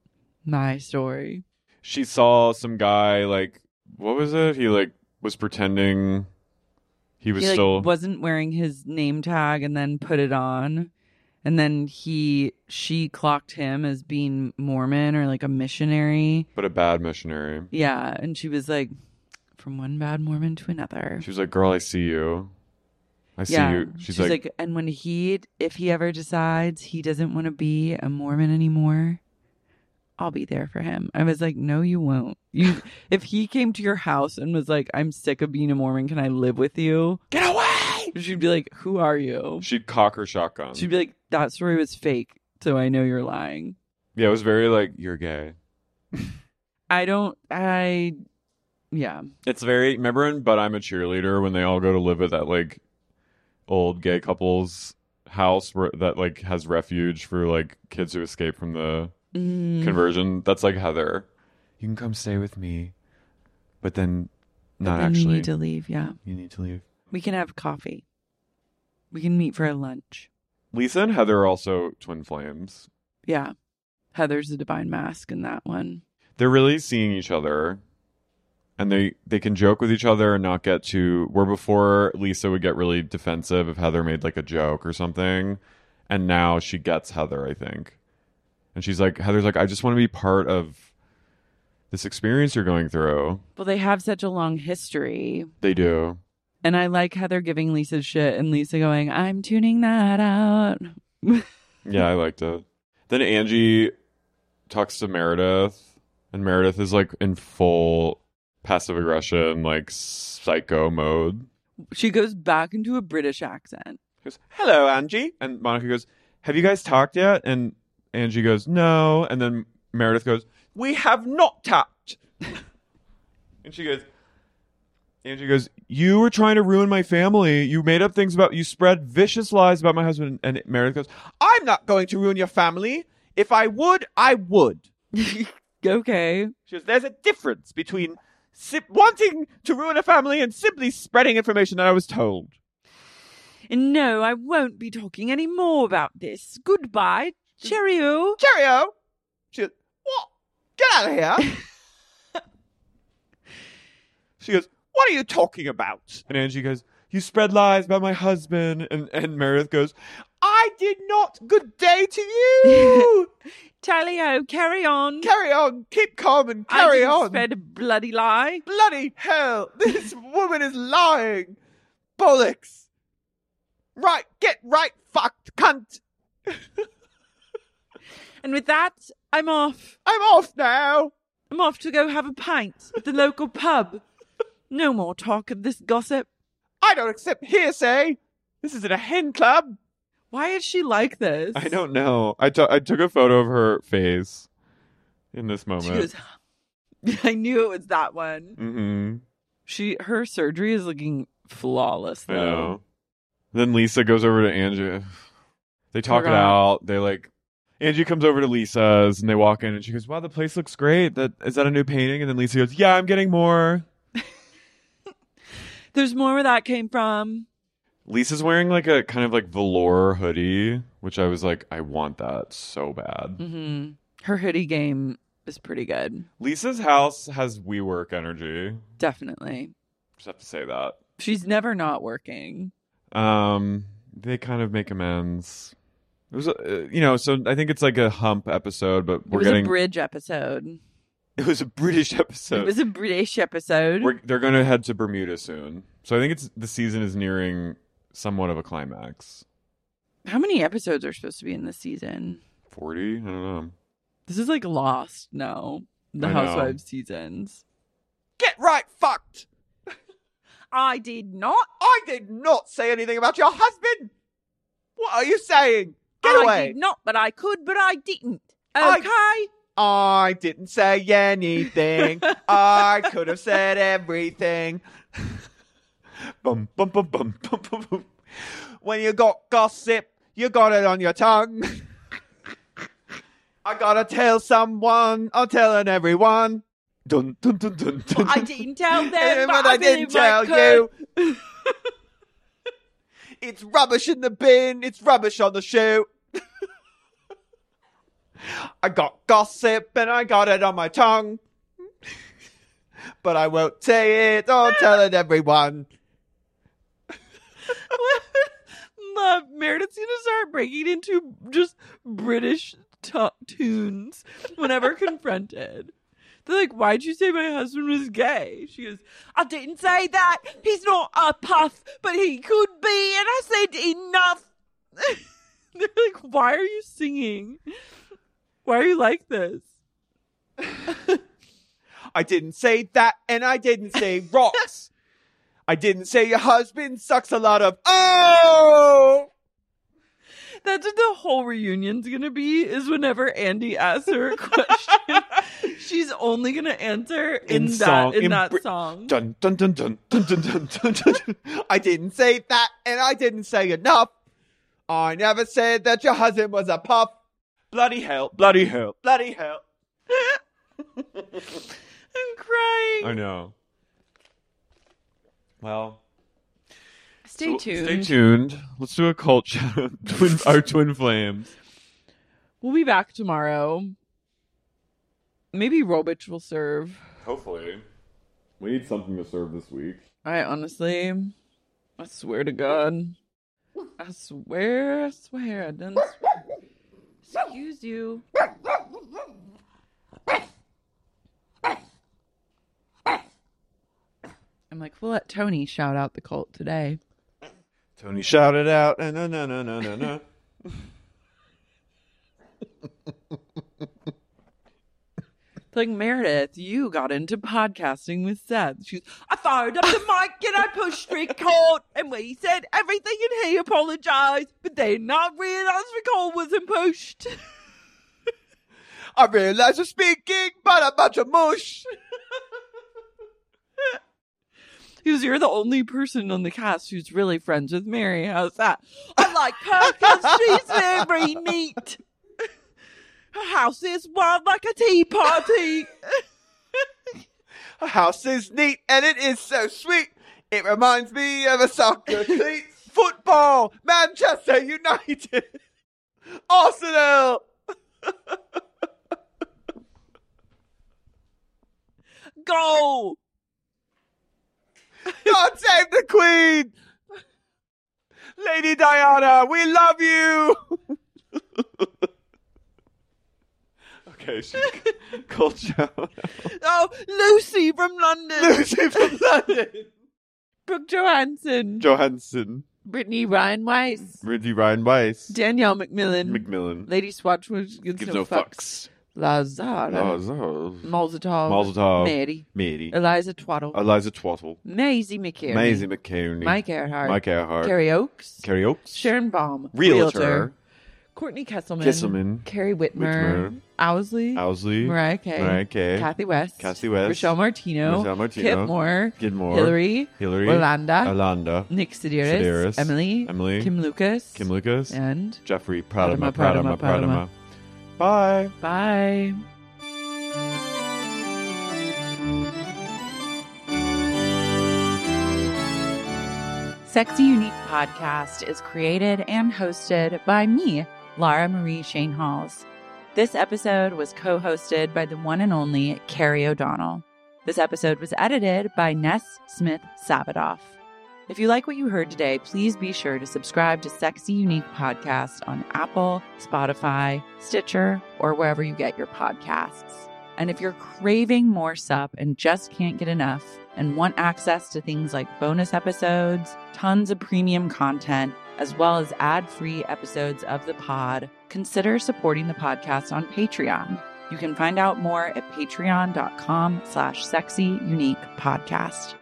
my story. She saw some guy like, what was it? He like was pretending he was he like, still wasn't wearing his name tag and then put it on. And then he, she clocked him as being Mormon or like a missionary. but a bad missionary. Yeah. And she was like, from one bad Mormon to another. She was like, girl, I see you. I see yeah. you. She's, She's like, like, and when he, if he ever decides he doesn't want to be a Mormon anymore, I'll be there for him. I was like, no, you won't. You, if he came to your house and was like, I'm sick of being a Mormon, can I live with you? get away! She'd be like, who are you? She'd cock her shotgun. She'd be like, that story was fake, so I know you're lying. Yeah, it was very like, you're gay. I don't, I, yeah. It's very, remember in But I'm a Cheerleader when they all go to live at that like old gay couple's house where, that like has refuge for like kids who escape from the Mm. conversion? That's like Heather. You can come stay with me, but then But not then actually. You need to leave, yeah. You need to leave. We can have coffee. We can meet for a lunch. Lisa and Heather are also twin flames. Yeah. Heather's the divine mask in that one. They're really seeing each other, and they they can joke with each other and not get too. Where before Lisa would get really defensive if Heather made like a joke or something, and now she gets Heather, I think, and she's like, Heather's like, I just want to be part of this experience you're going through. Well, they have such a long history. They do. And I like Heather giving Lisa shit and Lisa going, I'm tuning that out. Yeah, I liked it. Then Angie talks to Meredith, and Meredith is like in full passive aggression, like psycho mode. She goes back into a British accent. She goes, hello, Angie. And Monica goes, have you guys talked yet? And Angie goes, no. And then Meredith goes, we have not talked. And she goes, Angie goes, you were trying to ruin my family. You made up things about, you spread vicious lies about my husband. And Meredith goes, I'm not going to ruin your family. If I would, I would. Okay. She goes, there's a difference between sim- wanting to ruin a family and simply spreading information that I was told. No, I won't be talking any more about this. Goodbye. Cheerio. Cheerio. She goes, what? Get out of here. She goes, what are you talking about? And Angie goes, you spread lies about my husband. And, and Meredith goes, I did not. Good day to you. Tally-ho, carry on. Carry on. Keep calm and carry I didn't on. spread a bloody lie. Bloody hell. This woman is lying. Bollocks. Right. Get right, fucked cunt. And with that, I'm off. I'm off now. I'm off to go have a pint at the local pub. No more talk of this gossip. I don't accept hearsay. This isn't a hen club. Why is she like this? I don't know. I, t- I took a photo of her face in this moment. She was, I knew it was that one. Mm-hmm. She, her surgery is looking flawless, though. I know. Then Lisa goes over to Angie. They talk Forgot. it out. They like... Angie comes over to Lisa's and they walk in and she goes, wow, the place looks great. That is that a new painting? And then Lisa goes, yeah, I'm getting more. There's more where that came from. Lisa's wearing like a kind of like velour hoodie, which I was like, I want that so bad. Mm-hmm. Her hoodie game is pretty good. Lisa's house has WeWork energy. Definitely. Just have to say that. She's never not working. Um, they kind of make amends. It was, a, you know, so I think it's like a hump episode, but we're it was getting a bridge episode. It was a British episode. It was a British episode. We're, they're going to head to Bermuda soon, so I think it's the season is nearing somewhat of a climax. How many episodes are supposed to be in this season? Forty? I don't know. This is like Lost now. The I know. Housewives seasons. Get right, fucked. I did not. I did not say anything about your husband. What are you saying? Get I away. did not, but I could, but I didn't. I- Okay. I didn't say anything. I could have said everything. Bum, bum, bum, bum, bum, bum, bum. When you got gossip, you got it on your tongue. I gotta tell someone. I'm telling everyone. Dun, dun, dun, dun, dun. I didn't tell them, but, but I didn't tell you. It's rubbish in the bin. It's rubbish on the shoe. I got gossip and I got it on my tongue. But I won't say it. I'll tell it everyone. Love Meredith's gonna start breaking into just British t- tunes whenever confronted. They're like, why'd you say my husband was gay? She goes, I didn't say that. He's not a puff, but he could be. And I said enough. They're like, why are you singing? Why are you like this? I didn't say that, and I didn't say rocks. I didn't say your husband sucks a lot of oh. That's what the whole reunion's gonna be, is whenever Andy asks her a question, she's only gonna answer in, In that song, in, in that Br- song. Dun dun dun dun dun dun dun dun dun. I didn't say that, and I didn't say enough. I never said that your husband was a puff. Bloody hell! Bloody hell! Bloody hell! I'm crying. I know. Well, Stay so- tuned. Stay tuned. Let's do a cult shout out. Twin, our twin flames. We'll be back tomorrow. Maybe Robich will serve. Hopefully, we need something to serve this week. I honestly, I swear to God, I swear, I swear, I done. Swear. Excuse you. I'm like, we'll let Tony shout out the cult today. Tony shouted out, no, no, no, no, no, no. Like, Meredith, you got into podcasting with Seth. She's, I fired up the mic and I pushed record and we said everything and he apologized, but then I realized record wasn't pushed. I realize you're speaking, but a bunch of mush. Because you're the only person on the cast who's really friends with Mary. How's that? I like her because she's very neat. Her house is wild like a tea party. Her house is neat and it is so sweet. It reminds me of a soccer cleat. Football, Manchester United, Arsenal. Go! God save the Queen! Lady Diana, we love you! Okay, she called shout. Oh, Lucy from London. Lucy from London. Brooke Johansson. Johansson. Brittany Ryan Weiss. Brittany Ryan Weiss. Danielle McMillan. McMillan. Lady Swatchwood gives, Gives no, no fucks. fucks. Lazara. Lazar. Molzatov. Molzatov. Mary. Mary. Eliza Twaddle. Eliza Twaddle. Maisie McCarey. Maisie McCarey. Mike Earhart. Mike Earhart. Carrie Oakes. Carrie Oakes. Sharon Baum. Realtor. Courtney Kesselman. Kesselman. Carrie Whitmer. Whitmer. Owsley. Owsley. Mariah Kay. Mariah Kay. Kathy West. Kathy West. Rochelle Martino. Rochelle Martino. Kit Moore. Kid Moore. Hillary. Hillary. Orlando. Orlando. Nick Sedaris. Sedaris. Emily. Emily. Kim Lucas. Kim Lucas. And Jeffrey Pradama. Pradama, Pradama. Pradama. Pradama. Bye. Bye. Sexy Unique Podcast is created and hosted by me, Lara Marie Shane Halls. This episode was co-hosted by the one and only Carrie O'Donnell. This episode was edited by Ness Smith Savadoff. If you like what you heard today, please be sure to subscribe to Sexy Unique Podcast on Apple, Spotify, Stitcher, or wherever you get your podcasts. And if you're craving more sup and just can't get enough and want access to things like bonus episodes, tons of premium content, as well as ad-free episodes of the pod, consider supporting the podcast on Patreon. You can find out more at patreon.com slash sexy unique podcast.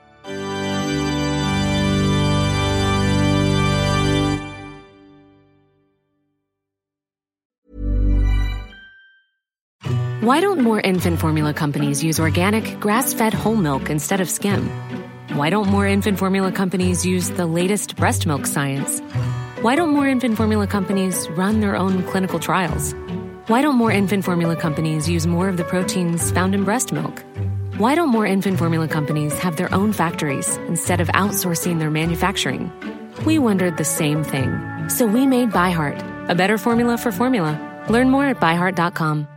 Why don't more infant formula companies use organic, grass-fed whole milk instead of skim? Why don't more infant formula companies use the latest breast milk science? Why don't more infant formula companies run their own clinical trials? Why don't more infant formula companies use more of the proteins found in breast milk? Why don't more infant formula companies have their own factories instead of outsourcing their manufacturing? We wondered the same thing. So we made ByHeart, a better formula for formula. Learn more at by heart dot com.